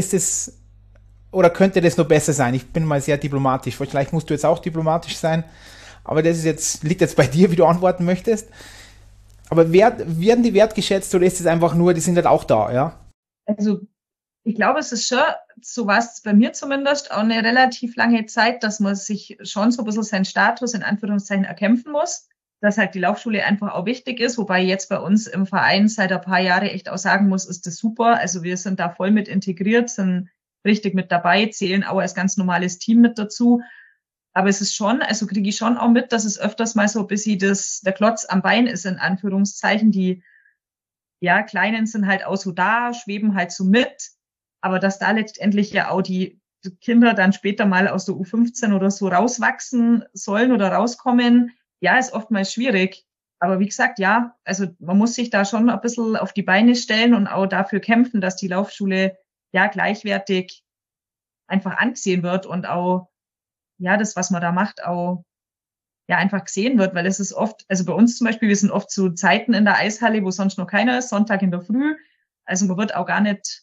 könnte das noch besser sein? Ich bin mal sehr diplomatisch. Vielleicht musst du jetzt auch diplomatisch sein, aber liegt jetzt bei dir, wie du antworten möchtest. Aber werden die wertgeschätzt oder ist es einfach nur, die sind halt auch da, ja? Also ich glaube, es ist schon, so war es bei mir zumindest, auch eine relativ lange Zeit, dass man sich schon so ein bisschen seinen Status in Anführungszeichen erkämpfen muss, dass halt die Laufschule einfach auch wichtig ist, wobei jetzt bei uns im Verein seit ein paar Jahren echt auch sagen muss, ist das super. Also wir sind da voll mit integriert, sind richtig mit dabei, zählen auch als ganz normales Team mit dazu. Aber es ist schon, also kriege ich schon auch mit, dass es öfters mal so ein bisschen der Klotz am Bein ist, in Anführungszeichen. Die, ja, Kleinen sind halt auch so da, schweben halt so mit. Aber dass da letztendlich ja auch die Kinder dann später mal aus der U15 oder so rauswachsen sollen oder rauskommen, ja, ist oftmals schwierig. Aber wie gesagt, ja, also man muss sich da schon ein bisschen auf die Beine stellen und auch dafür kämpfen, dass die Laufschule ja gleichwertig einfach angesehen wird und auch, ja, das, was man da macht, auch ja einfach gesehen wird, weil es ist oft, also bei uns zum Beispiel, wir sind oft zu Zeiten in der Eishalle, wo sonst noch keiner ist, Sonntag in der Früh. Also man wird auch gar nicht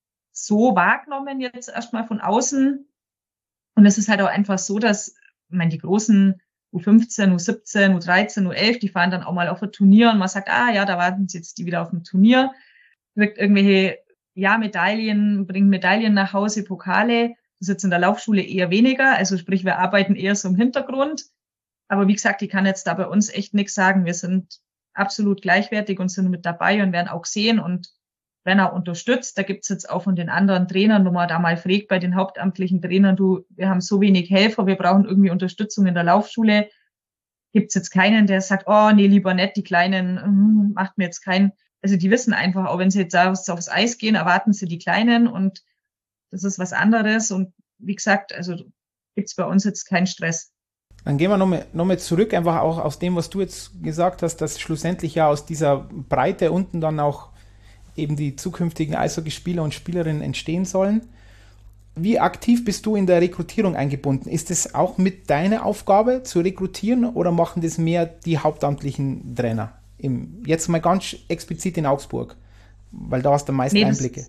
so wahrgenommen jetzt erstmal von außen. Und es ist halt auch einfach so, dass, ich meine, die großen U15, U17, U13, U11, die fahren dann auch mal auf ein Turnier und man sagt, ja, da warten jetzt die wieder auf dem Turnier, kriegt irgendwelche, ja, Medaillen, bringen Medaillen nach Hause, Pokale. Das ist jetzt in der Laufschule eher weniger. Also sprich, wir arbeiten eher so im Hintergrund. Aber wie gesagt, ich kann jetzt da bei uns echt nichts sagen. Wir sind absolut gleichwertig und sind mit dabei und werden auch gesehen und werden auch unterstützt. Da gibt's jetzt auch von den anderen Trainern, wo man da mal fragt, bei den hauptamtlichen Trainern, wir haben so wenig Helfer, wir brauchen irgendwie Unterstützung in der Laufschule. Gibt's jetzt keinen, der sagt, oh nee, lieber nicht, die Kleinen, macht mir jetzt keinen. Also die wissen einfach, auch wenn sie jetzt aufs Eis gehen, erwarten sie die Kleinen und das ist was anderes. Und wie gesagt, also gibt's bei uns jetzt keinen Stress. Dann gehen wir noch mal zurück, einfach auch aus dem, was du jetzt gesagt hast, dass schlussendlich ja aus dieser Breite unten dann auch eben die zukünftigen Eishockeyspieler und Spielerinnen entstehen sollen. Wie aktiv bist du in der Rekrutierung eingebunden? Ist es auch mit deiner Aufgabe zu rekrutieren oder machen das mehr die hauptamtlichen Trainer? Jetzt mal ganz explizit in Augsburg, weil da hast du am meisten Einblicke.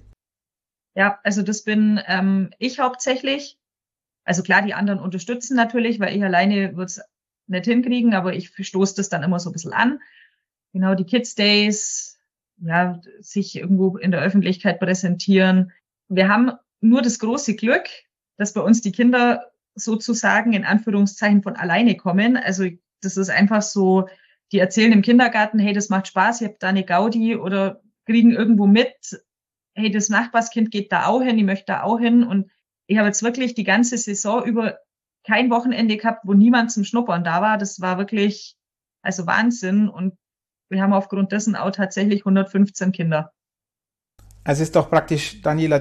Also das bin ich hauptsächlich. Also klar, die anderen unterstützen natürlich, weil ich alleine würde es nicht hinkriegen, aber ich stoße das dann immer so ein bisschen an. Genau, die Kids Days, ja, sich irgendwo in der Öffentlichkeit präsentieren. Wir haben nur das große Glück, dass bei uns die Kinder sozusagen in Anführungszeichen von alleine kommen. Also das ist einfach so, die erzählen im Kindergarten, hey, das macht Spaß, ich habe da eine Gaudi oder kriegen irgendwo mit, hey, das Nachbarskind geht da auch hin, ich möchte da auch hin. Und ich habe jetzt wirklich die ganze Saison über kein Wochenende gehabt, wo niemand zum Schnuppern da war. Das war wirklich, also Wahnsinn. Und wir haben aufgrund dessen auch tatsächlich 115 Kinder. Also ist doch praktisch, Daniela,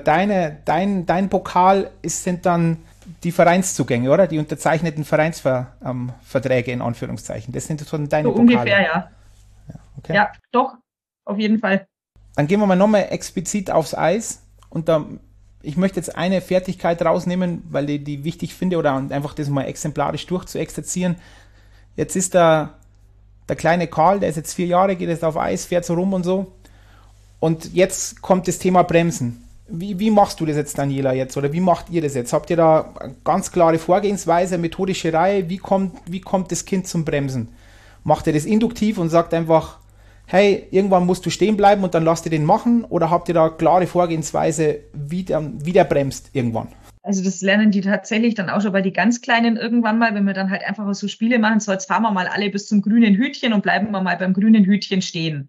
dein Pokal sind dann die Vereinszugänge, oder? Die unterzeichneten Vereinsverträge in Anführungszeichen. Das sind schon deine so Pokale. Ungefähr, ja. Okay. Ja, doch, auf jeden Fall. Dann gehen wir mal nochmal explizit aufs Eis. Und ich möchte jetzt eine Fertigkeit rausnehmen, weil ich die wichtig finde, oder einfach das mal exemplarisch durchzuexerzieren. Jetzt ist der kleine Karl, der ist jetzt 4 Jahre, geht jetzt auf Eis, fährt so rum und so. Und jetzt kommt das Thema Bremsen. Wie machst du das jetzt, Daniela, jetzt? Oder wie macht ihr das jetzt? Habt ihr da eine ganz klare Vorgehensweise, methodische Reihe? Wie kommt das Kind zum Bremsen? Macht ihr das induktiv und sagt einfach, hey, irgendwann musst du stehen bleiben und dann lasst ihr den machen? Oder habt ihr da klare Vorgehensweise, wie der bremst irgendwann? Also das lernen die tatsächlich dann auch schon bei die ganz Kleinen irgendwann mal, wenn wir dann halt einfach so Spiele machen, so jetzt fahren wir mal alle bis zum grünen Hütchen und bleiben wir mal beim grünen Hütchen stehen.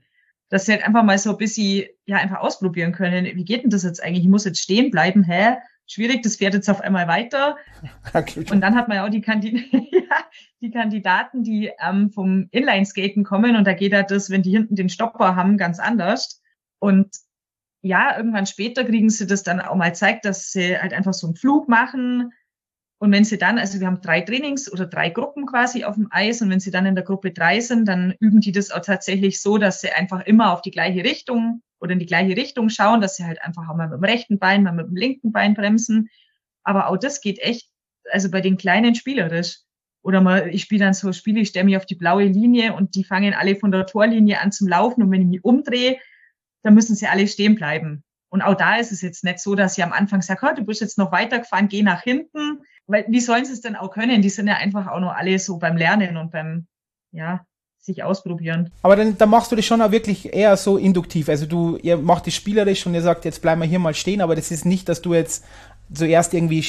dass sie halt einfach mal so ein bisschen, ja, einfach ausprobieren können. Wie geht denn das jetzt eigentlich? Ich muss jetzt stehen bleiben. Hä? Schwierig, das fährt jetzt auf einmal weiter. Und dann hat man ja auch die Kandidaten, die vom Inlineskaten kommen. Und da geht halt das, wenn die hinten den Stopper haben, ganz anders. Und ja, irgendwann später kriegen sie das dann auch mal zeigt, dass sie halt einfach so einen Flug machen. Und wenn sie dann, also wir haben 3 Trainings oder 3 Gruppen quasi auf dem Eis. Und wenn sie dann in der Gruppe 3 sind, dann üben die das auch tatsächlich so, dass sie einfach immer auf die gleiche Richtung oder in die gleiche Richtung schauen, dass sie halt einfach auch mal mit dem rechten Bein, mal mit dem linken Bein bremsen. Aber auch das geht echt, also bei den Kleinen spielerisch. Oder mal, ich spiele dann so Spiele, ich stelle mich auf die blaue Linie und die fangen alle von der Torlinie an zum Laufen. Und wenn ich mich umdrehe, dann müssen sie alle stehen bleiben. Und auch da ist es jetzt nicht so, dass ich am Anfang sage, oh, du bist jetzt noch weitergefahren, geh nach hinten. Weil wie sollen sie es denn auch können? Die sind ja einfach auch noch alle so beim Lernen und beim, ja, sich ausprobieren. Aber dann machst du das schon auch wirklich eher so induktiv. Also ihr macht es spielerisch und ihr sagt, jetzt bleiben wir hier mal stehen, aber das ist nicht, dass du jetzt zuerst irgendwie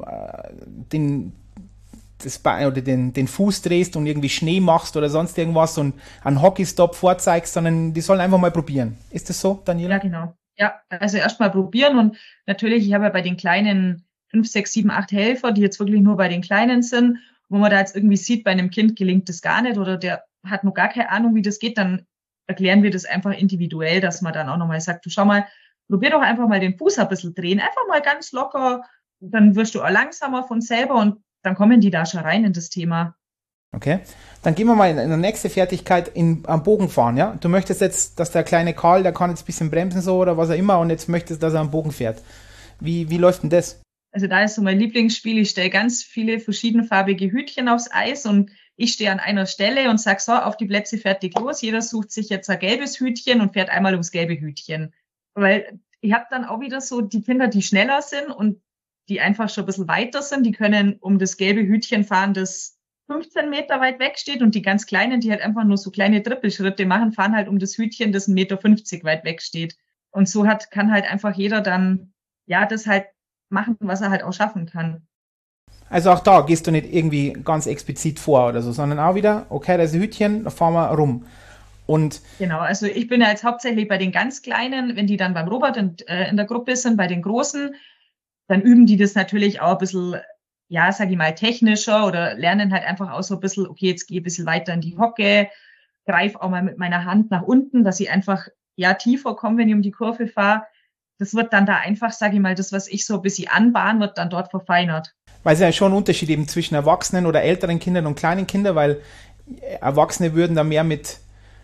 das Bein oder den Fuß drehst und irgendwie Schnee machst oder sonst irgendwas und einen Hockeystop vorzeigst, sondern die sollen einfach mal probieren. Ist das so, Daniela? Ja, genau. Ja, also erst mal probieren und natürlich, ich habe ja bei den kleinen 5, 6, 7, 8 Helfer, die jetzt wirklich nur bei den Kleinen sind, wo man da jetzt irgendwie sieht, bei einem Kind gelingt das gar nicht oder der hat noch gar keine Ahnung, wie das geht, dann erklären wir das einfach individuell, dass man dann auch nochmal sagt, du schau mal, probier doch einfach mal den Fuß ein bisschen drehen, einfach mal ganz locker, dann wirst du auch langsamer von selber und dann kommen die da schon rein in das Thema. Okay, dann gehen wir mal in die nächste Fertigkeit am Bogen fahren, ja? Du möchtest jetzt, dass der kleine Karl, der kann jetzt ein bisschen bremsen so oder was auch immer und jetzt möchtest, dass er am Bogen fährt. Wie läuft denn das? Also da ist so mein Lieblingsspiel, ich stelle ganz viele verschiedenfarbige Hütchen aufs Eis und ich stehe an einer Stelle und sage so, auf die Plätze, fertig, los. Jeder sucht sich jetzt ein gelbes Hütchen und fährt einmal ums gelbe Hütchen. Weil ich habe dann auch wieder so die Kinder, die schneller sind und die einfach schon ein bisschen weiter sind, die können um das gelbe Hütchen fahren, das 15 Meter weit weg steht und die ganz Kleinen, die halt einfach nur so kleine Trippelschritte machen, fahren halt um das Hütchen, das 1,50 Meter weit weg steht. Und so kann halt einfach jeder dann, ja, das halt machen, was er halt auch schaffen kann. Also auch da gehst du nicht irgendwie ganz explizit vor oder so, sondern auch wieder, okay, da ist ein Hütchen, da fahren wir rum. Und genau, also ich bin ja jetzt hauptsächlich bei den ganz Kleinen, wenn die dann beim Robert in der Gruppe sind, bei den Großen, dann üben die das natürlich auch ein bisschen, ja, sag ich mal, technischer oder lernen halt einfach auch so ein bisschen, okay, jetzt gehe ich ein bisschen weiter in die Hocke, greife auch mal mit meiner Hand nach unten, dass ich einfach, ja, tiefer komme, wenn ich um die Kurve fahre. Das wird dann da einfach, sage ich mal, das, was ich so ein bisschen anbahn, wird dann dort verfeinert. Weil es ja schon ein Unterschied eben zwischen Erwachsenen oder älteren Kindern und kleinen Kindern, weil Erwachsene würden da mehr mit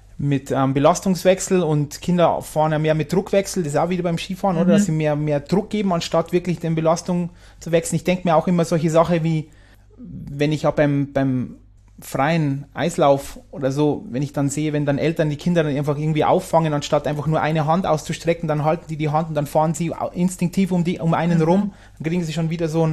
Belastungswechsel und Kinder fahren ja mehr mit Druckwechsel, das ist auch wieder beim Skifahren, oder? Dass sie mehr Druck geben, anstatt wirklich den Belastung zu wechseln. Ich denke mir auch immer solche Sachen wie, wenn ich auch beim freien Eislauf oder so, wenn ich dann sehe, wenn dann Eltern die Kinder dann einfach irgendwie auffangen, anstatt einfach nur eine Hand auszustrecken, dann halten die Hand und dann fahren sie instinktiv um einen rum, dann kriegen sie schon wieder so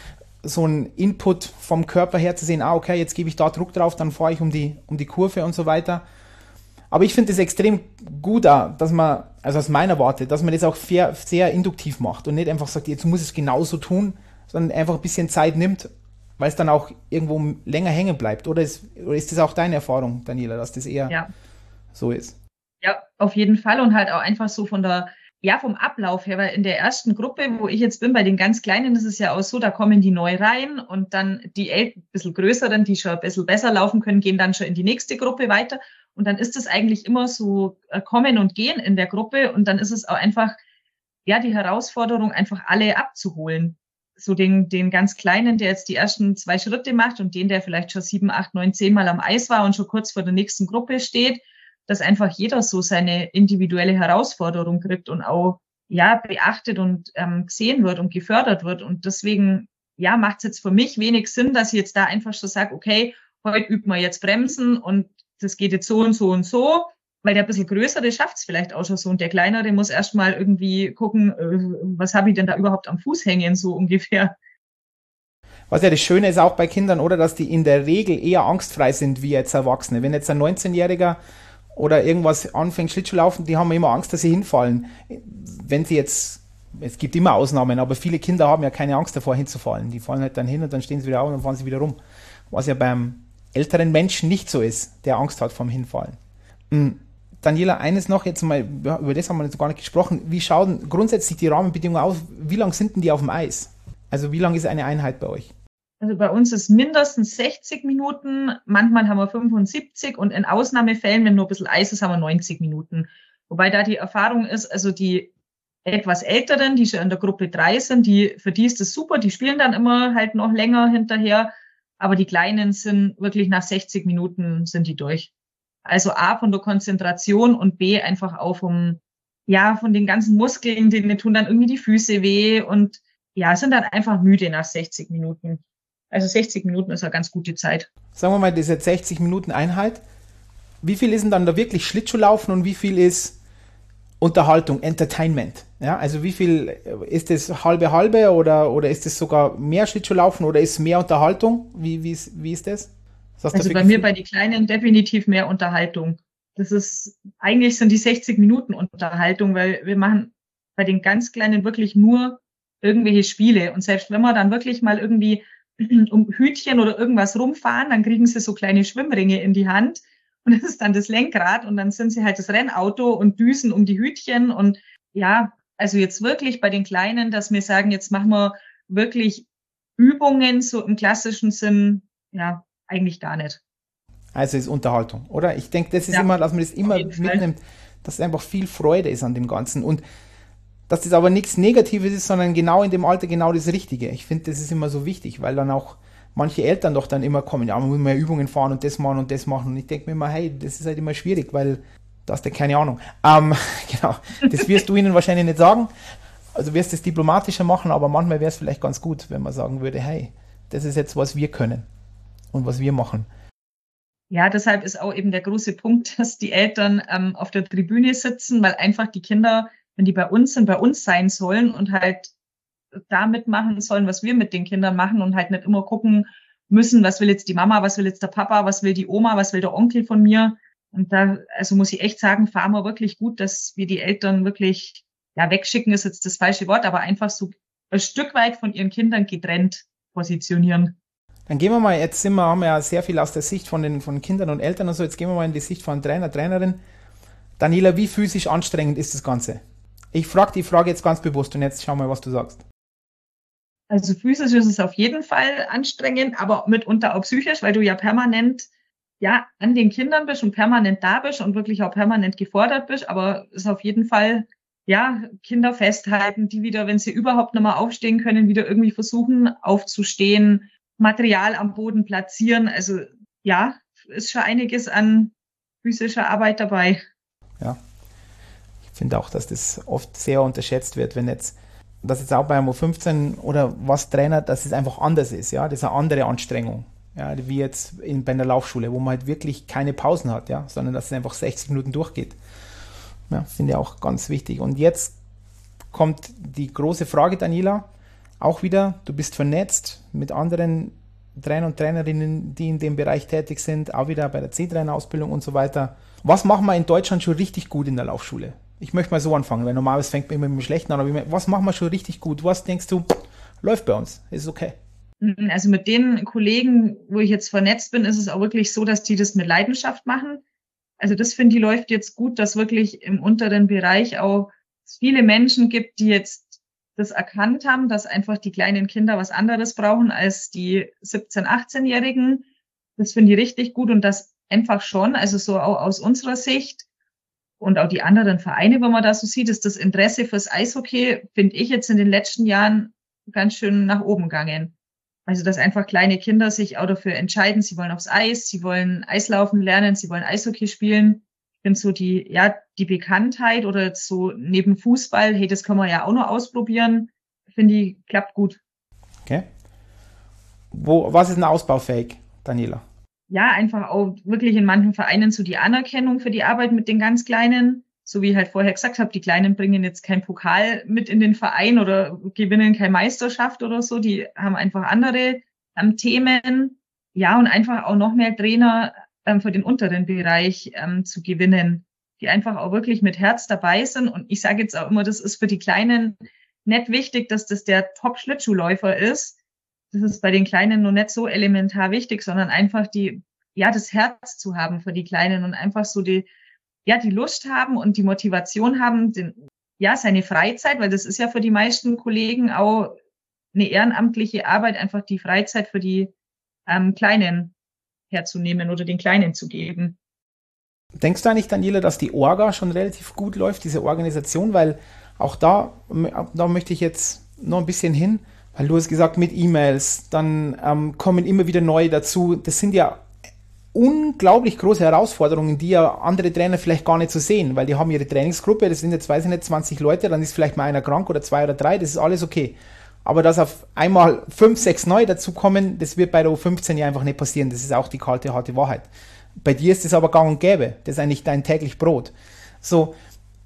ein Input vom Körper her zu sehen, okay, jetzt gebe ich da Druck drauf, dann fahre ich um die Kurve und so weiter. Aber ich finde es extrem gut, dass man, also aus meiner Warte, dass man das auch sehr induktiv macht und nicht einfach sagt, jetzt muss es genauso tun, sondern einfach ein bisschen Zeit nimmt, weil es dann auch irgendwo länger hängen bleibt. Oder ist das auch deine Erfahrung, Daniela, dass das eher so ist? Ja, auf jeden Fall und halt auch einfach so vom Ablauf her, weil in der ersten Gruppe, wo ich jetzt bin, bei den ganz Kleinen, ist es ja auch so, da kommen die neu rein und dann die ein bisschen größeren, die schon ein bisschen besser laufen können, gehen dann schon in die nächste Gruppe weiter. Und dann ist es eigentlich immer so Kommen und Gehen in der Gruppe und dann ist es auch einfach, ja, die Herausforderung, einfach alle abzuholen. So den ganz Kleinen, der jetzt die ersten 2 Schritte macht und den, der vielleicht schon 7, 8, 9, 10 Mal am Eis war und schon kurz vor der nächsten Gruppe steht, dass einfach jeder so seine individuelle Herausforderung kriegt und auch, ja, beachtet und gesehen wird und gefördert wird. Und deswegen, ja, macht es jetzt für mich wenig Sinn, dass ich jetzt da einfach so sage, okay, heute übt man jetzt Bremsen und das geht jetzt so und so und so, weil der ein bisschen größere schafft es vielleicht auch schon so und der kleinere muss erstmal irgendwie gucken, was habe ich denn da überhaupt am Fuß hängen, so ungefähr. Was ja das Schöne ist auch bei Kindern, oder, dass die in der Regel eher angstfrei sind wie jetzt Erwachsene. Wenn jetzt ein 19-Jähriger oder irgendwas anfängt Schlittschuhlaufen, die haben immer Angst, dass sie hinfallen. Wenn sie jetzt, es gibt immer Ausnahmen, aber viele Kinder haben ja keine Angst davor hinzufallen. Die fallen halt dann hin und dann stehen sie wieder auf und dann fahren sie wieder rum. Was ja beim älteren Menschen nicht so ist, der Angst hat vom Hinfallen. Daniela, eines noch, jetzt mal, über das haben wir jetzt gar nicht gesprochen. Wie schauen grundsätzlich die Rahmenbedingungen aus? Wie lang sind denn die auf dem Eis? Also wie lang ist eine Einheit bei euch? Also bei uns ist mindestens 60 Minuten, manchmal haben wir 75 und in Ausnahmefällen, wenn nur ein bisschen Eis ist, haben wir 90 Minuten. Wobei da die Erfahrung ist, also die etwas Älteren, die schon in der Gruppe 3 sind, für die ist das super, die spielen dann immer halt noch länger hinterher, aber die Kleinen sind wirklich nach 60 Minuten sind die durch. Also A, von der Konzentration und B, einfach auch von den ganzen Muskeln, denen tun dann irgendwie die Füße weh und ja, sind dann einfach müde nach 60 Minuten. Also 60 Minuten ist eine ganz gute Zeit. Sagen wir mal, das ist jetzt 60 Minuten Einheit. Wie viel ist denn dann da wirklich Schlittschuhlaufen und wie viel ist Unterhaltung, Entertainment? Ja, also wie viel ist das halbe oder ist es sogar mehr Schlittschuhlaufen oder ist es mehr Unterhaltung? Wie ist das? Also bei mir bei den Kleinen definitiv mehr Unterhaltung. Eigentlich sind die 60 Minuten Unterhaltung, weil wir machen bei den ganz Kleinen wirklich nur irgendwelche Spiele. Und selbst wenn wir dann wirklich mal irgendwie um Hütchen oder irgendwas rumfahren, dann kriegen sie so kleine Schwimmringe in die Hand und das ist dann das Lenkrad und dann sind sie halt das Rennauto und düsen um die Hütchen und ja, also jetzt wirklich bei den Kleinen, dass wir sagen, jetzt machen wir wirklich Übungen so im klassischen Sinn, ja, eigentlich gar nicht. Also ist Unterhaltung, oder? Ich denke, das ist immer, dass man das immer mitnimmt, dass es einfach viel Freude ist an dem Ganzen und dass das aber nichts Negatives ist, sondern genau in dem Alter genau das Richtige. Ich finde, das ist immer so wichtig, weil dann auch manche Eltern doch dann immer kommen, ja, man muss mehr Übungen fahren und das machen und das machen. Und ich denke mir immer, hey, das ist halt immer schwierig, weil da hast du keine Ahnung. Genau, das wirst du ihnen wahrscheinlich nicht sagen. Also wirst du es diplomatischer machen, aber manchmal wäre es vielleicht ganz gut, wenn man sagen würde, hey, das ist jetzt, was wir können und was wir machen. Ja, deshalb ist auch eben der große Punkt, dass die Eltern auf der Tribüne sitzen, weil einfach die Kinder, wenn die bei uns sind, bei uns sein sollen und halt da mitmachen sollen, was wir mit den Kindern machen und halt nicht immer gucken müssen, was will jetzt die Mama, was will jetzt der Papa, was will die Oma, was will der Onkel von mir. Und da, also muss ich echt sagen, fahren wir wirklich gut, dass wir die Eltern wirklich, ja, wegschicken ist jetzt das falsche Wort, aber einfach so ein Stück weit von ihren Kindern getrennt positionieren. Dann gehen wir mal, haben wir ja sehr viel aus der Sicht von Kindern und Eltern und so, jetzt gehen wir mal in die Sicht von Trainer, Trainerin. Daniela, wie physisch anstrengend ist das Ganze? Ich frage die Frage jetzt ganz bewusst und jetzt schau mal, was du sagst. Also physisch ist es auf jeden Fall anstrengend, aber mitunter auch psychisch, weil du ja permanent an den Kindern bist und permanent da bist und wirklich auch permanent gefordert bist. Aber es ist auf jeden Fall, Kinder festhalten, die wieder, wenn sie überhaupt noch mal aufstehen können, wieder irgendwie versuchen aufzustehen, Material am Boden platzieren. Also ja, ist schon einiges an physischer Arbeit dabei. Ja, ich finde auch, dass das oft sehr unterschätzt wird, dass jetzt auch bei einem U15 oder was Trainer, dass es einfach anders ist, ja, das ist eine andere Anstrengung, ja, wie jetzt bei einer Laufschule, wo man halt wirklich keine Pausen hat, ja, sondern dass es einfach 60 Minuten durchgeht. Ja, finde ich auch ganz wichtig. Und jetzt kommt die große Frage, Daniela, auch wieder, du bist vernetzt mit anderen Trainer und Trainerinnen, die in dem Bereich tätig sind, auch wieder bei der C-Trainer-Ausbildung und so weiter. Was machen wir in Deutschland schon richtig gut in der Laufschule? Ich möchte mal so anfangen, weil normalerweise fängt man immer mit dem Schlechten an, aber was machen wir schon richtig gut? Was denkst du, läuft bei uns? Ist okay? Also mit den Kollegen, wo ich jetzt vernetzt bin, ist es auch wirklich so, dass die das mit Leidenschaft machen. Also das finde ich läuft jetzt gut, dass wirklich im unteren Bereich auch es viele Menschen gibt, die jetzt das erkannt haben, dass einfach die kleinen Kinder was anderes brauchen als die 17-, 18-Jährigen. Das finde ich richtig gut und das einfach schon, also so auch aus unserer Sicht und auch die anderen Vereine, wenn man da so sieht, ist das Interesse fürs Eishockey, finde ich jetzt in den letzten Jahren ganz schön nach oben gegangen. Also, dass einfach kleine Kinder sich auch dafür entscheiden, sie wollen aufs Eis, sie wollen Eislaufen lernen, sie wollen Eishockey spielen. Ich finde so die Bekanntheit oder jetzt so neben Fußball, hey, das kann man ja auch noch ausprobieren, finde ich, klappt gut. Okay. Was ist denn ausbaufähig, Daniela? Ja, einfach auch wirklich in manchen Vereinen so die Anerkennung für die Arbeit mit den ganz Kleinen. So wie ich halt vorher gesagt habe, die Kleinen bringen jetzt keinen Pokal mit in den Verein oder gewinnen keine Meisterschaft oder so. Die haben einfach andere Themen. Ja, und einfach auch noch mehr Trainer für den unteren Bereich zu gewinnen, die einfach auch wirklich mit Herz dabei sind. Und ich sage jetzt auch immer, das ist für die Kleinen nicht wichtig, dass das der Top-Schlittschuhläufer ist. Das ist bei den Kleinen nur nicht so elementar wichtig, sondern einfach das Herz zu haben für die Kleinen und einfach so ja, die Lust haben und die Motivation haben, seine Freizeit, weil das ist ja für die meisten Kollegen auch eine ehrenamtliche Arbeit, einfach die Freizeit für die Kleinen herzunehmen oder den Kleinen zu geben. Denkst du eigentlich, Daniela, dass die Orga schon relativ gut läuft, diese Organisation? Weil auch da möchte ich jetzt noch ein bisschen hin, weil du hast gesagt, mit E-Mails, dann kommen immer wieder neue dazu. Das sind ja unglaublich große Herausforderungen, die ja andere Trainer vielleicht gar nicht so sehen, weil die haben ihre Trainingsgruppe, das sind jetzt, weiß ich nicht, 20 Leute, dann ist vielleicht mal einer krank oder 2 oder 3, das ist alles okay. Aber dass auf einmal 5, 6 neue dazukommen, das wird bei der U15 ja einfach nicht passieren. Das ist auch die kalte, harte Wahrheit. Bei dir ist das aber gang und gäbe. Das ist eigentlich dein täglich Brot. So,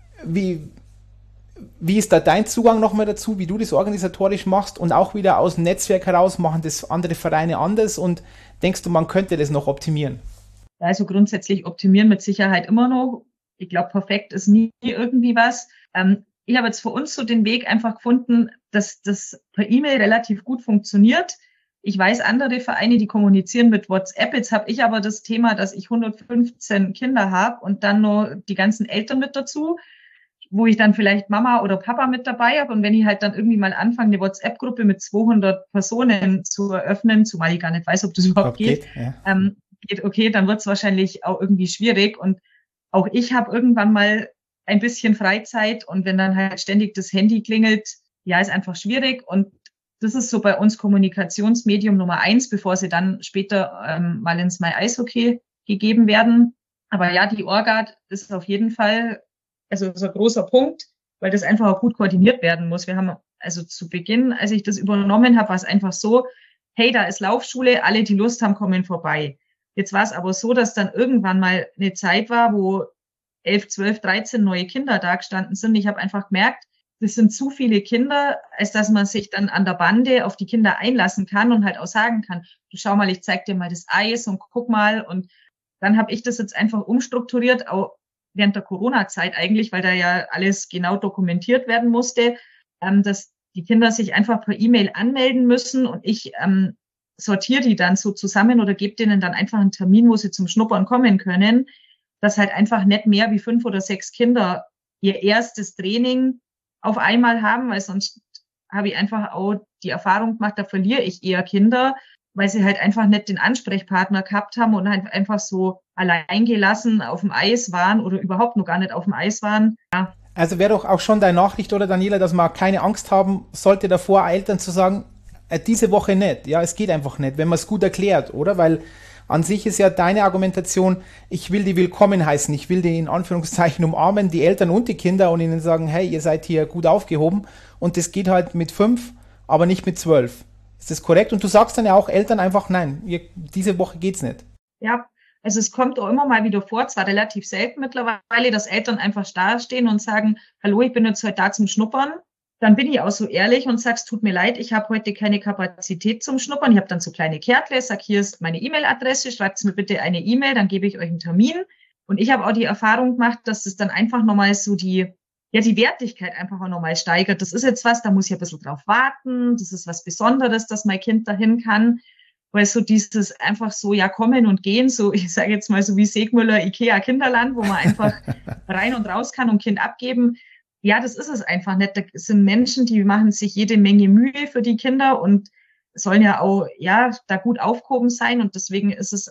wie ist da dein Zugang nochmal dazu, wie du das organisatorisch machst und auch wieder aus dem Netzwerk heraus machen das andere Vereine anders und denkst du, man könnte das noch optimieren? Also grundsätzlich optimieren mit Sicherheit immer noch. Ich glaube, perfekt ist nie irgendwie was. Ich habe jetzt für uns so den Weg einfach gefunden, dass das per E-Mail relativ gut funktioniert. Ich weiß, andere Vereine, die kommunizieren mit WhatsApp. Jetzt habe ich aber das Thema, dass ich 115 Kinder habe und dann noch die ganzen Eltern mit dazu, wo ich dann vielleicht Mama oder Papa mit dabei habe. Und wenn ich halt dann irgendwie mal anfange, eine WhatsApp-Gruppe mit 200 Personen zu eröffnen, zumal ich gar nicht weiß, ob das überhaupt geht, ja. Okay, dann wird es wahrscheinlich auch irgendwie schwierig. Und auch ich habe irgendwann mal ein bisschen Freizeit und wenn dann halt ständig das Handy klingelt, ja, ist einfach schwierig. Und das ist so bei uns Kommunikationsmedium Nummer 1, bevor sie dann später mal ins My Eishockey gegeben werden. Aber ja, die Orga ist auf jeden Fall so ein großer Punkt, weil das einfach auch gut koordiniert werden muss. Wir haben also zu Beginn, als ich das übernommen habe, war es einfach so, hey, da ist Laufschule, alle, die Lust haben, kommen vorbei. Jetzt war es aber so, dass dann irgendwann mal eine Zeit war, wo 11, 12, 13 neue Kinder da gestanden sind. Ich habe einfach gemerkt, das sind zu viele Kinder, als dass man sich dann an der Bande auf die Kinder einlassen kann und halt auch sagen kann, du schau mal, ich zeig dir mal das Eis und guck mal. Und dann habe ich das jetzt einfach umstrukturiert, auch während der Corona-Zeit eigentlich, weil da ja alles genau dokumentiert werden musste, dass die Kinder sich einfach per E-Mail anmelden müssen und ich sortiere die dann so zusammen oder gebe denen dann einfach einen Termin, wo sie zum Schnuppern kommen können, dass halt einfach nicht mehr wie 5 oder 6 Kinder ihr erstes Training auf einmal haben, weil sonst habe ich einfach auch die Erfahrung gemacht, da verliere ich eher Kinder, weil sie halt einfach nicht den Ansprechpartner gehabt haben und halt einfach so allein gelassen auf dem Eis waren oder überhaupt noch gar nicht auf dem Eis waren. Ja. Also wäre doch auch schon deine Nachricht, oder Daniela, dass man keine Angst haben sollte davor, Eltern zu sagen, diese Woche nicht. Ja, es geht einfach nicht, wenn man es gut erklärt, oder? Weil an sich ist ja deine Argumentation, ich will die willkommen heißen, ich will die in Anführungszeichen umarmen, die Eltern und die Kinder und ihnen sagen, hey, ihr seid hier gut aufgehoben und das geht halt mit 5, aber nicht mit 12. Ist das korrekt? Und du sagst dann ja auch Eltern einfach, nein, diese Woche geht's nicht. Ja, also es kommt auch immer mal wieder vor, zwar relativ selten mittlerweile, dass Eltern einfach da stehen und sagen, hallo, ich bin jetzt heute da zum Schnuppern. Dann bin ich auch so ehrlich und sag's, tut mir leid, ich habe heute keine Kapazität zum Schnuppern. Ich habe dann so kleine Kärtle, sag, hier ist meine E-Mail-Adresse, schreibt mir bitte eine E-Mail, dann gebe ich euch einen Termin. Und ich habe auch die Erfahrung gemacht, dass es dann einfach nochmal so die Wertigkeit einfach auch nochmal steigert. Das ist jetzt was, da muss ich ein bisschen drauf warten. Das ist was Besonderes, dass mein Kind dahin kann. Weil so dieses einfach so, ja, kommen und gehen, so, ich sage jetzt mal so wie Segmüller, Ikea Kinderland, wo man einfach rein und raus kann und Kind abgeben. Ja, das ist es einfach nicht. Da sind Menschen, die machen sich jede Menge Mühe für die Kinder und sollen ja auch, ja, da gut aufgehoben sein. Und deswegen ist es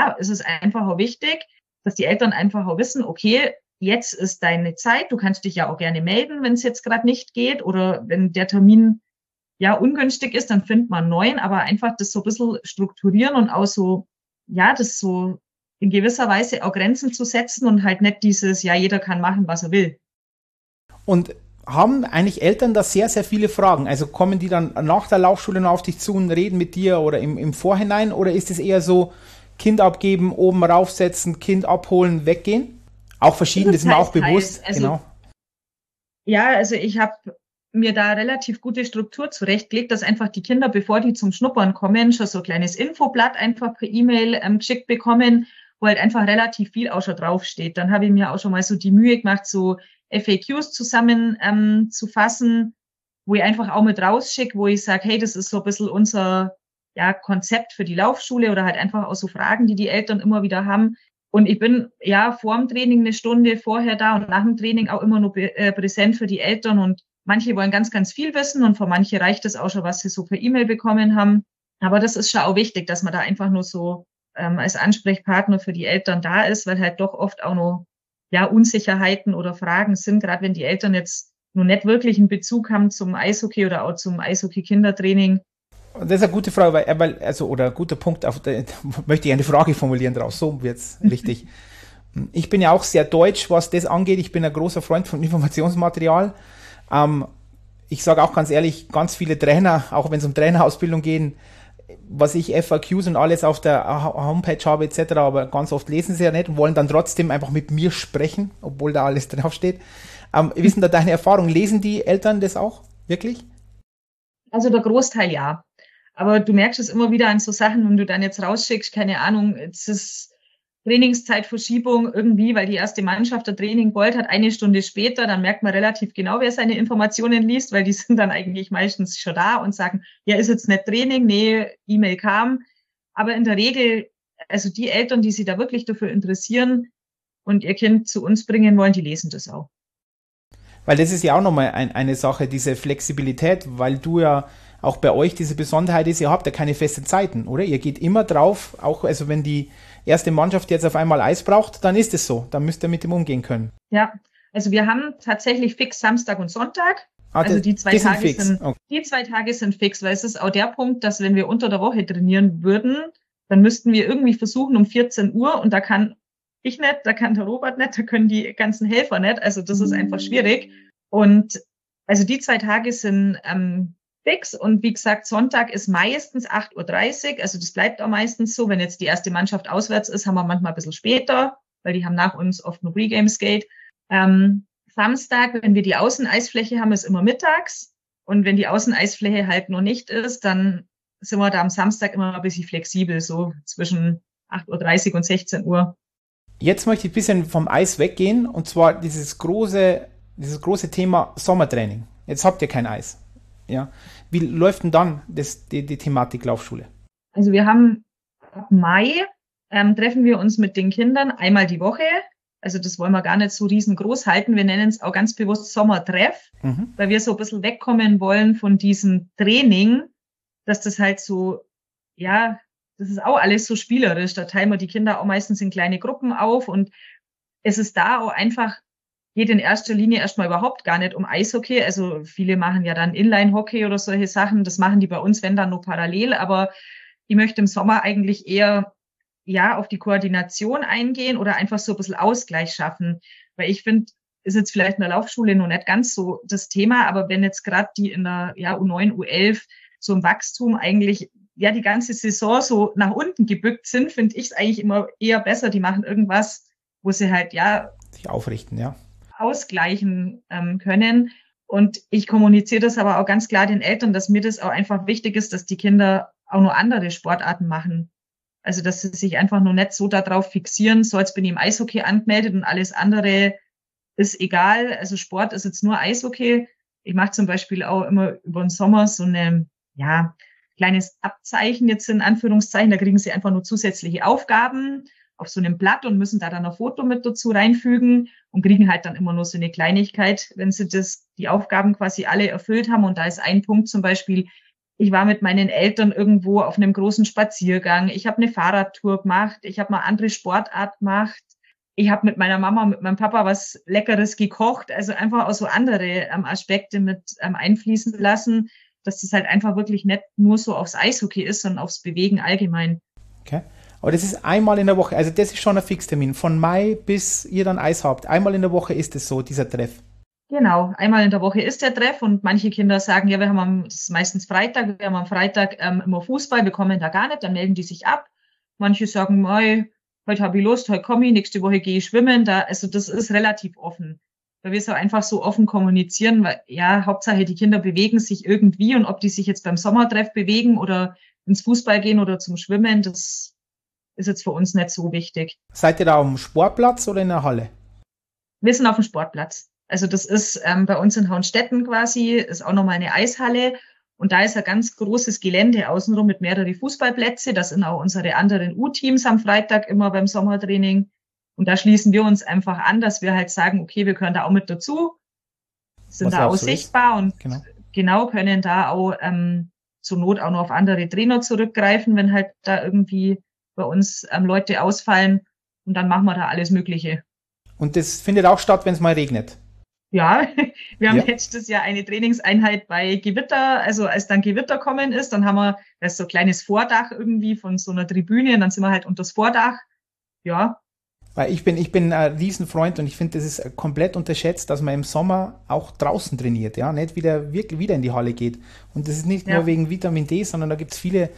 einfach auch wichtig, dass die Eltern einfach auch wissen, okay, jetzt ist deine Zeit. Du kannst dich ja auch gerne melden, wenn es jetzt gerade nicht geht oder wenn der Termin ja ungünstig ist, dann findet man einen neuen, aber einfach das so ein bisschen strukturieren und auch so, ja, das so in gewisser Weise auch Grenzen zu setzen und halt nicht dieses, ja, jeder kann machen, was er will. Und haben eigentlich Eltern da sehr, sehr viele Fragen? Also kommen die dann nach der Laufschule noch auf dich zu und reden mit dir oder im Vorhinein? Oder ist es eher so, Kind abgeben, oben raufsetzen, Kind abholen, weggehen? Auch verschieden, das ist mir auch bewusst. Also, genau. Ja, also ich habe mir da relativ gute Struktur zurechtgelegt, dass einfach die Kinder, bevor die zum Schnuppern kommen, schon so ein kleines Infoblatt einfach per E-Mail geschickt bekommen, wo halt einfach relativ viel auch schon draufsteht. Dann habe ich mir auch schon mal so die Mühe gemacht, so FAQs zusammen zu fassen, wo ich einfach auch mit rausschicke, wo ich sage, hey, das ist so ein bisschen unser Konzept für die Laufschule oder halt einfach auch so Fragen, die die Eltern immer wieder haben. Und ich bin ja vor dem Training eine Stunde vorher da und nach dem Training auch immer nur präsent für die Eltern. Und manche wollen ganz, ganz viel wissen und für manche reicht es auch schon, was sie so per E-Mail bekommen haben. Aber das ist schon auch wichtig, dass man da einfach nur so als Ansprechpartner für die Eltern da ist, weil halt doch oft auch noch ja Unsicherheiten oder Fragen sind, gerade wenn die Eltern jetzt nur nicht wirklich einen Bezug haben zum Eishockey oder auch zum Eishockey-Kindertraining. Das ist eine gute Frage, oder ein guter Punkt, möchte ich eine Frage formulieren draus, so wird's richtig. Ich bin ja auch sehr deutsch, was das angeht. Ich bin ein großer Freund von Informationsmaterial. Ich sage auch ganz ehrlich, ganz viele Trainer, auch wenn es um Trainerausbildung geht, was ich FAQs und alles auf der Homepage habe etc., aber ganz oft lesen sie ja nicht und wollen dann trotzdem einfach mit mir sprechen, obwohl da alles draufsteht. Wie sind da deine Erfahrungen? Lesen die Eltern das auch wirklich? Also der Großteil ja. Aber du merkst es immer wieder an so Sachen, wenn du dann jetzt rausschickst, keine Ahnung, jetzt ist Trainingszeitverschiebung irgendwie, weil die erste Mannschaft der Training wollte, hat eine Stunde später, dann merkt man relativ genau, wer seine Informationen liest, weil die sind dann eigentlich meistens schon da und sagen, ja, ist jetzt nicht Training, nee, E-Mail kam. Aber in der Regel, also die Eltern, die sich da wirklich dafür interessieren und ihr Kind zu uns bringen wollen, die lesen das auch. Weil das ist ja auch nochmal eine Sache, diese Flexibilität, weil du ja auch bei euch diese Besonderheit ist, ihr habt ja keine festen Zeiten, oder? Ihr geht immer drauf, auch also wenn die erste Mannschaft jetzt auf einmal Eis braucht, dann ist es so, dann müsst ihr mit dem umgehen können. Ja, also wir haben tatsächlich fix Samstag und Sonntag. Also die zwei Tage sind fix, weil es ist auch der Punkt, dass wenn wir unter der Woche trainieren würden, dann müssten wir irgendwie versuchen um 14 Uhr und da kann ich nicht, da kann der Robert nicht, da können die ganzen Helfer nicht. Also das ist einfach schwierig. Und also die 2 Tage sind fix und wie gesagt, Sonntag ist meistens 8:30 Uhr. Also das bleibt auch meistens so. Wenn jetzt die erste Mannschaft auswärts ist, haben wir manchmal ein bisschen später, weil die haben nach uns oft noch Pre-Game-Skate. Samstag, wenn wir die Außeneisfläche haben, ist immer mittags. Und wenn die Außeneisfläche halt noch nicht ist, dann sind wir da am Samstag immer ein bisschen flexibel, so zwischen 8:30 Uhr und 16 Uhr. Jetzt möchte ich ein bisschen vom Eis weggehen und zwar dieses große Thema Sommertraining. Jetzt habt ihr kein Eis. Ja. Wie läuft denn dann die Thematik Laufschule? Also wir haben ab Mai treffen wir uns mit den Kindern einmal die Woche. Also das wollen wir gar nicht so riesengroß halten. Wir nennen es auch ganz bewusst Sommertreff, weil wir so ein bisschen wegkommen wollen von diesem Training, dass das halt so, ja, das ist auch alles so spielerisch. Da teilen wir die Kinder auch meistens in kleine Gruppen auf und es ist da auch einfach, geht in erster Linie erstmal überhaupt gar nicht um Eishockey. Also viele machen ja dann Inline-Hockey oder solche Sachen. Das machen die bei uns, wenn dann nur parallel. Aber ich möchte im Sommer eigentlich eher ja auf die Koordination eingehen oder einfach so ein bisschen Ausgleich schaffen. Weil ich finde, ist jetzt vielleicht in der Laufschule noch nicht ganz so das Thema, aber wenn jetzt gerade die in der U9, U11 so im Wachstum eigentlich ja die ganze Saison so nach unten gebückt sind, finde ich es eigentlich immer eher besser. Die machen irgendwas, wo sie halt ja sich aufrichten, ja. Ausgleichen können. Und ich kommuniziere das aber auch ganz klar den Eltern, dass mir das auch einfach wichtig ist, dass die Kinder auch nur andere Sportarten machen. Also, dass sie sich einfach nur nicht so darauf fixieren, so als bin ich im Eishockey angemeldet und alles andere ist egal. Also Sport ist jetzt nur Eishockey. Ich mache zum Beispiel auch immer über den Sommer so eine, ja, kleines Abzeichen jetzt in Anführungszeichen. Da kriegen sie einfach nur zusätzliche Aufgaben auf so einem Blatt und müssen da dann ein Foto mit dazu reinfügen und kriegen halt dann immer nur so eine Kleinigkeit, wenn sie die Aufgaben quasi alle erfüllt haben. Und da ist ein Punkt zum Beispiel, ich war mit meinen Eltern irgendwo auf einem großen Spaziergang. Ich habe eine Fahrradtour gemacht. Ich habe mal andere Sportart gemacht. Ich habe mit meiner Mama, mit meinem Papa was Leckeres gekocht. Also einfach auch so andere Aspekte mit einfließen lassen, dass das halt einfach wirklich nicht nur so aufs Eishockey ist, sondern aufs Bewegen allgemein. Okay. Aber das ist einmal in der Woche. Also das ist schon ein Fixtermin. Von Mai bis ihr dann Eis habt. Einmal in der Woche ist es so, dieser Treff. Genau, einmal in der Woche ist der Treff und manche Kinder sagen, ja, das ist meistens Freitag, wir haben am Freitag immer Fußball, wir kommen da gar nicht, dann melden die sich ab. Manche sagen, heute habe ich Lust, heute komme ich, nächste Woche gehe ich schwimmen. Also das ist relativ offen, weil wir so einfach so offen kommunizieren, weil ja, Hauptsache die Kinder bewegen sich irgendwie und ob die sich jetzt beim Sommertreff bewegen oder ins Fußball gehen oder zum Schwimmen, das ist jetzt für uns nicht so wichtig. Seid ihr da auf dem Sportplatz oder in der Halle? Wir sind auf dem Sportplatz. Also das ist bei uns in Hauenstetten quasi, ist auch nochmal eine Eishalle und da ist ein ganz großes Gelände außenrum mit mehreren Fußballplätze. Da sind auch unsere anderen U-Teams am Freitag immer beim Sommertraining. Und da schließen wir uns einfach an, dass wir halt sagen, okay, wir gehören da auch mit dazu, sind da auch so sichtbar und genau können da auch zur Not auch noch auf andere Trainer zurückgreifen, wenn halt da irgendwie bei uns Leute ausfallen, und dann machen wir da alles Mögliche. Und das findet auch statt, wenn es mal regnet? Ja, wir haben letztes Jahr eine Trainingseinheit bei Gewitter, also als dann Gewitter kommen ist, dann haben wir, das ist so ein kleines Vordach irgendwie von so einer Tribüne, und dann sind wir halt unter das Vordach, ja. Weil ich bin ein Riesenfreund und ich finde, das ist komplett unterschätzt, dass man im Sommer auch draußen trainiert, ja, nicht wieder in die Halle geht. Und das ist nicht nur wegen Vitamin D, sondern da gibt es viel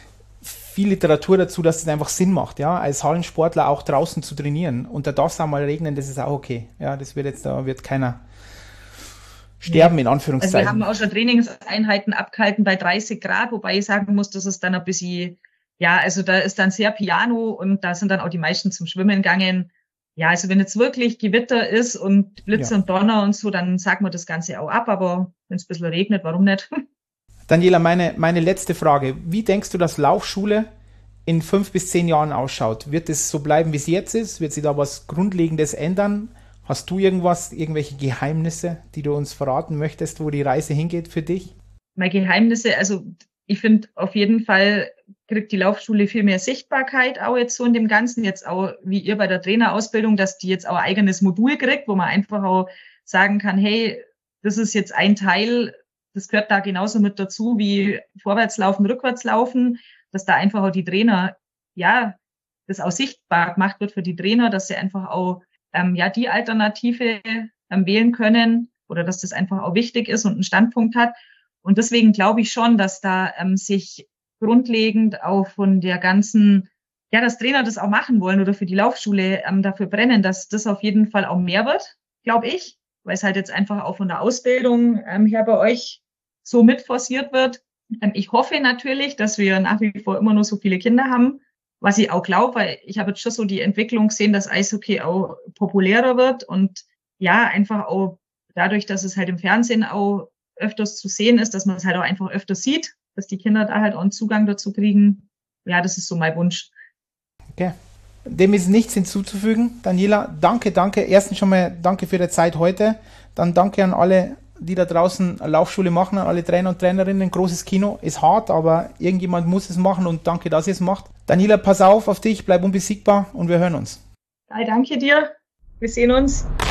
Literatur dazu, dass es einfach Sinn macht, ja, als Hallensportler auch draußen zu trainieren. Und da darf es auch mal regnen, das ist auch okay. Ja, da wird keiner sterben, in Anführungszeichen. Also wir haben auch schon Trainingseinheiten abgehalten bei 30 Grad, wobei ich sagen muss, das ist dann ein bisschen, ja, also da ist dann sehr Piano und da sind dann auch die meisten zum Schwimmen gegangen. Ja, also wenn jetzt wirklich Gewitter ist und Blitze und Donner und so, dann sagen wir das Ganze auch ab, aber wenn es ein bisschen regnet, warum nicht? Daniela, meine letzte Frage. Wie denkst du, dass Laufschule in 5 bis 10 Jahren ausschaut? Wird es so bleiben, wie es jetzt ist? Wird sich da was Grundlegendes ändern? Hast du irgendwelche Geheimnisse, die du uns verraten möchtest, wo die Reise hingeht für dich? Meine Geheimnisse, also ich finde auf jeden Fall kriegt die Laufschule viel mehr Sichtbarkeit auch jetzt so in dem Ganzen, jetzt auch wie ihr bei der Trainerausbildung, dass die jetzt auch ein eigenes Modul kriegt, wo man einfach auch sagen kann, hey, das ist jetzt ein Teil, das gehört da genauso mit dazu wie Vorwärtslaufen, Rückwärtslaufen, dass da einfach auch die Trainer, ja, das auch sichtbar gemacht wird für die Trainer, dass sie einfach auch die Alternative wählen können oder dass das einfach auch wichtig ist und einen Standpunkt hat. Und deswegen glaube ich schon, dass da sich grundlegend auch von der ganzen, ja, dass Trainer das auch machen wollen oder für die Laufschule dafür brennen, dass das auf jeden Fall auch mehr wird, glaube ich, weil es halt jetzt einfach auch von der Ausbildung her bei euch so mit forciert wird. Ich hoffe natürlich, dass wir nach wie vor immer noch so viele Kinder haben, was ich auch glaube, weil ich habe jetzt schon so die Entwicklung gesehen, dass Eishockey auch populärer wird und ja, einfach auch dadurch, dass es halt im Fernsehen auch öfters zu sehen ist, dass man es halt auch einfach öfter sieht, dass die Kinder da halt auch einen Zugang dazu kriegen. Ja, das ist so mein Wunsch. Okay. Dem ist nichts hinzuzufügen. Daniela, danke. Erstens schon mal danke für die Zeit heute. Dann danke an alle, die da draußen Laufschule machen, an alle Trainer und Trainerinnen. Großes Kino ist hart, aber irgendjemand muss es machen und danke, dass ihr es macht. Daniela, pass auf dich, bleib unbesiegbar und wir hören uns. Ja, danke dir. Wir sehen uns.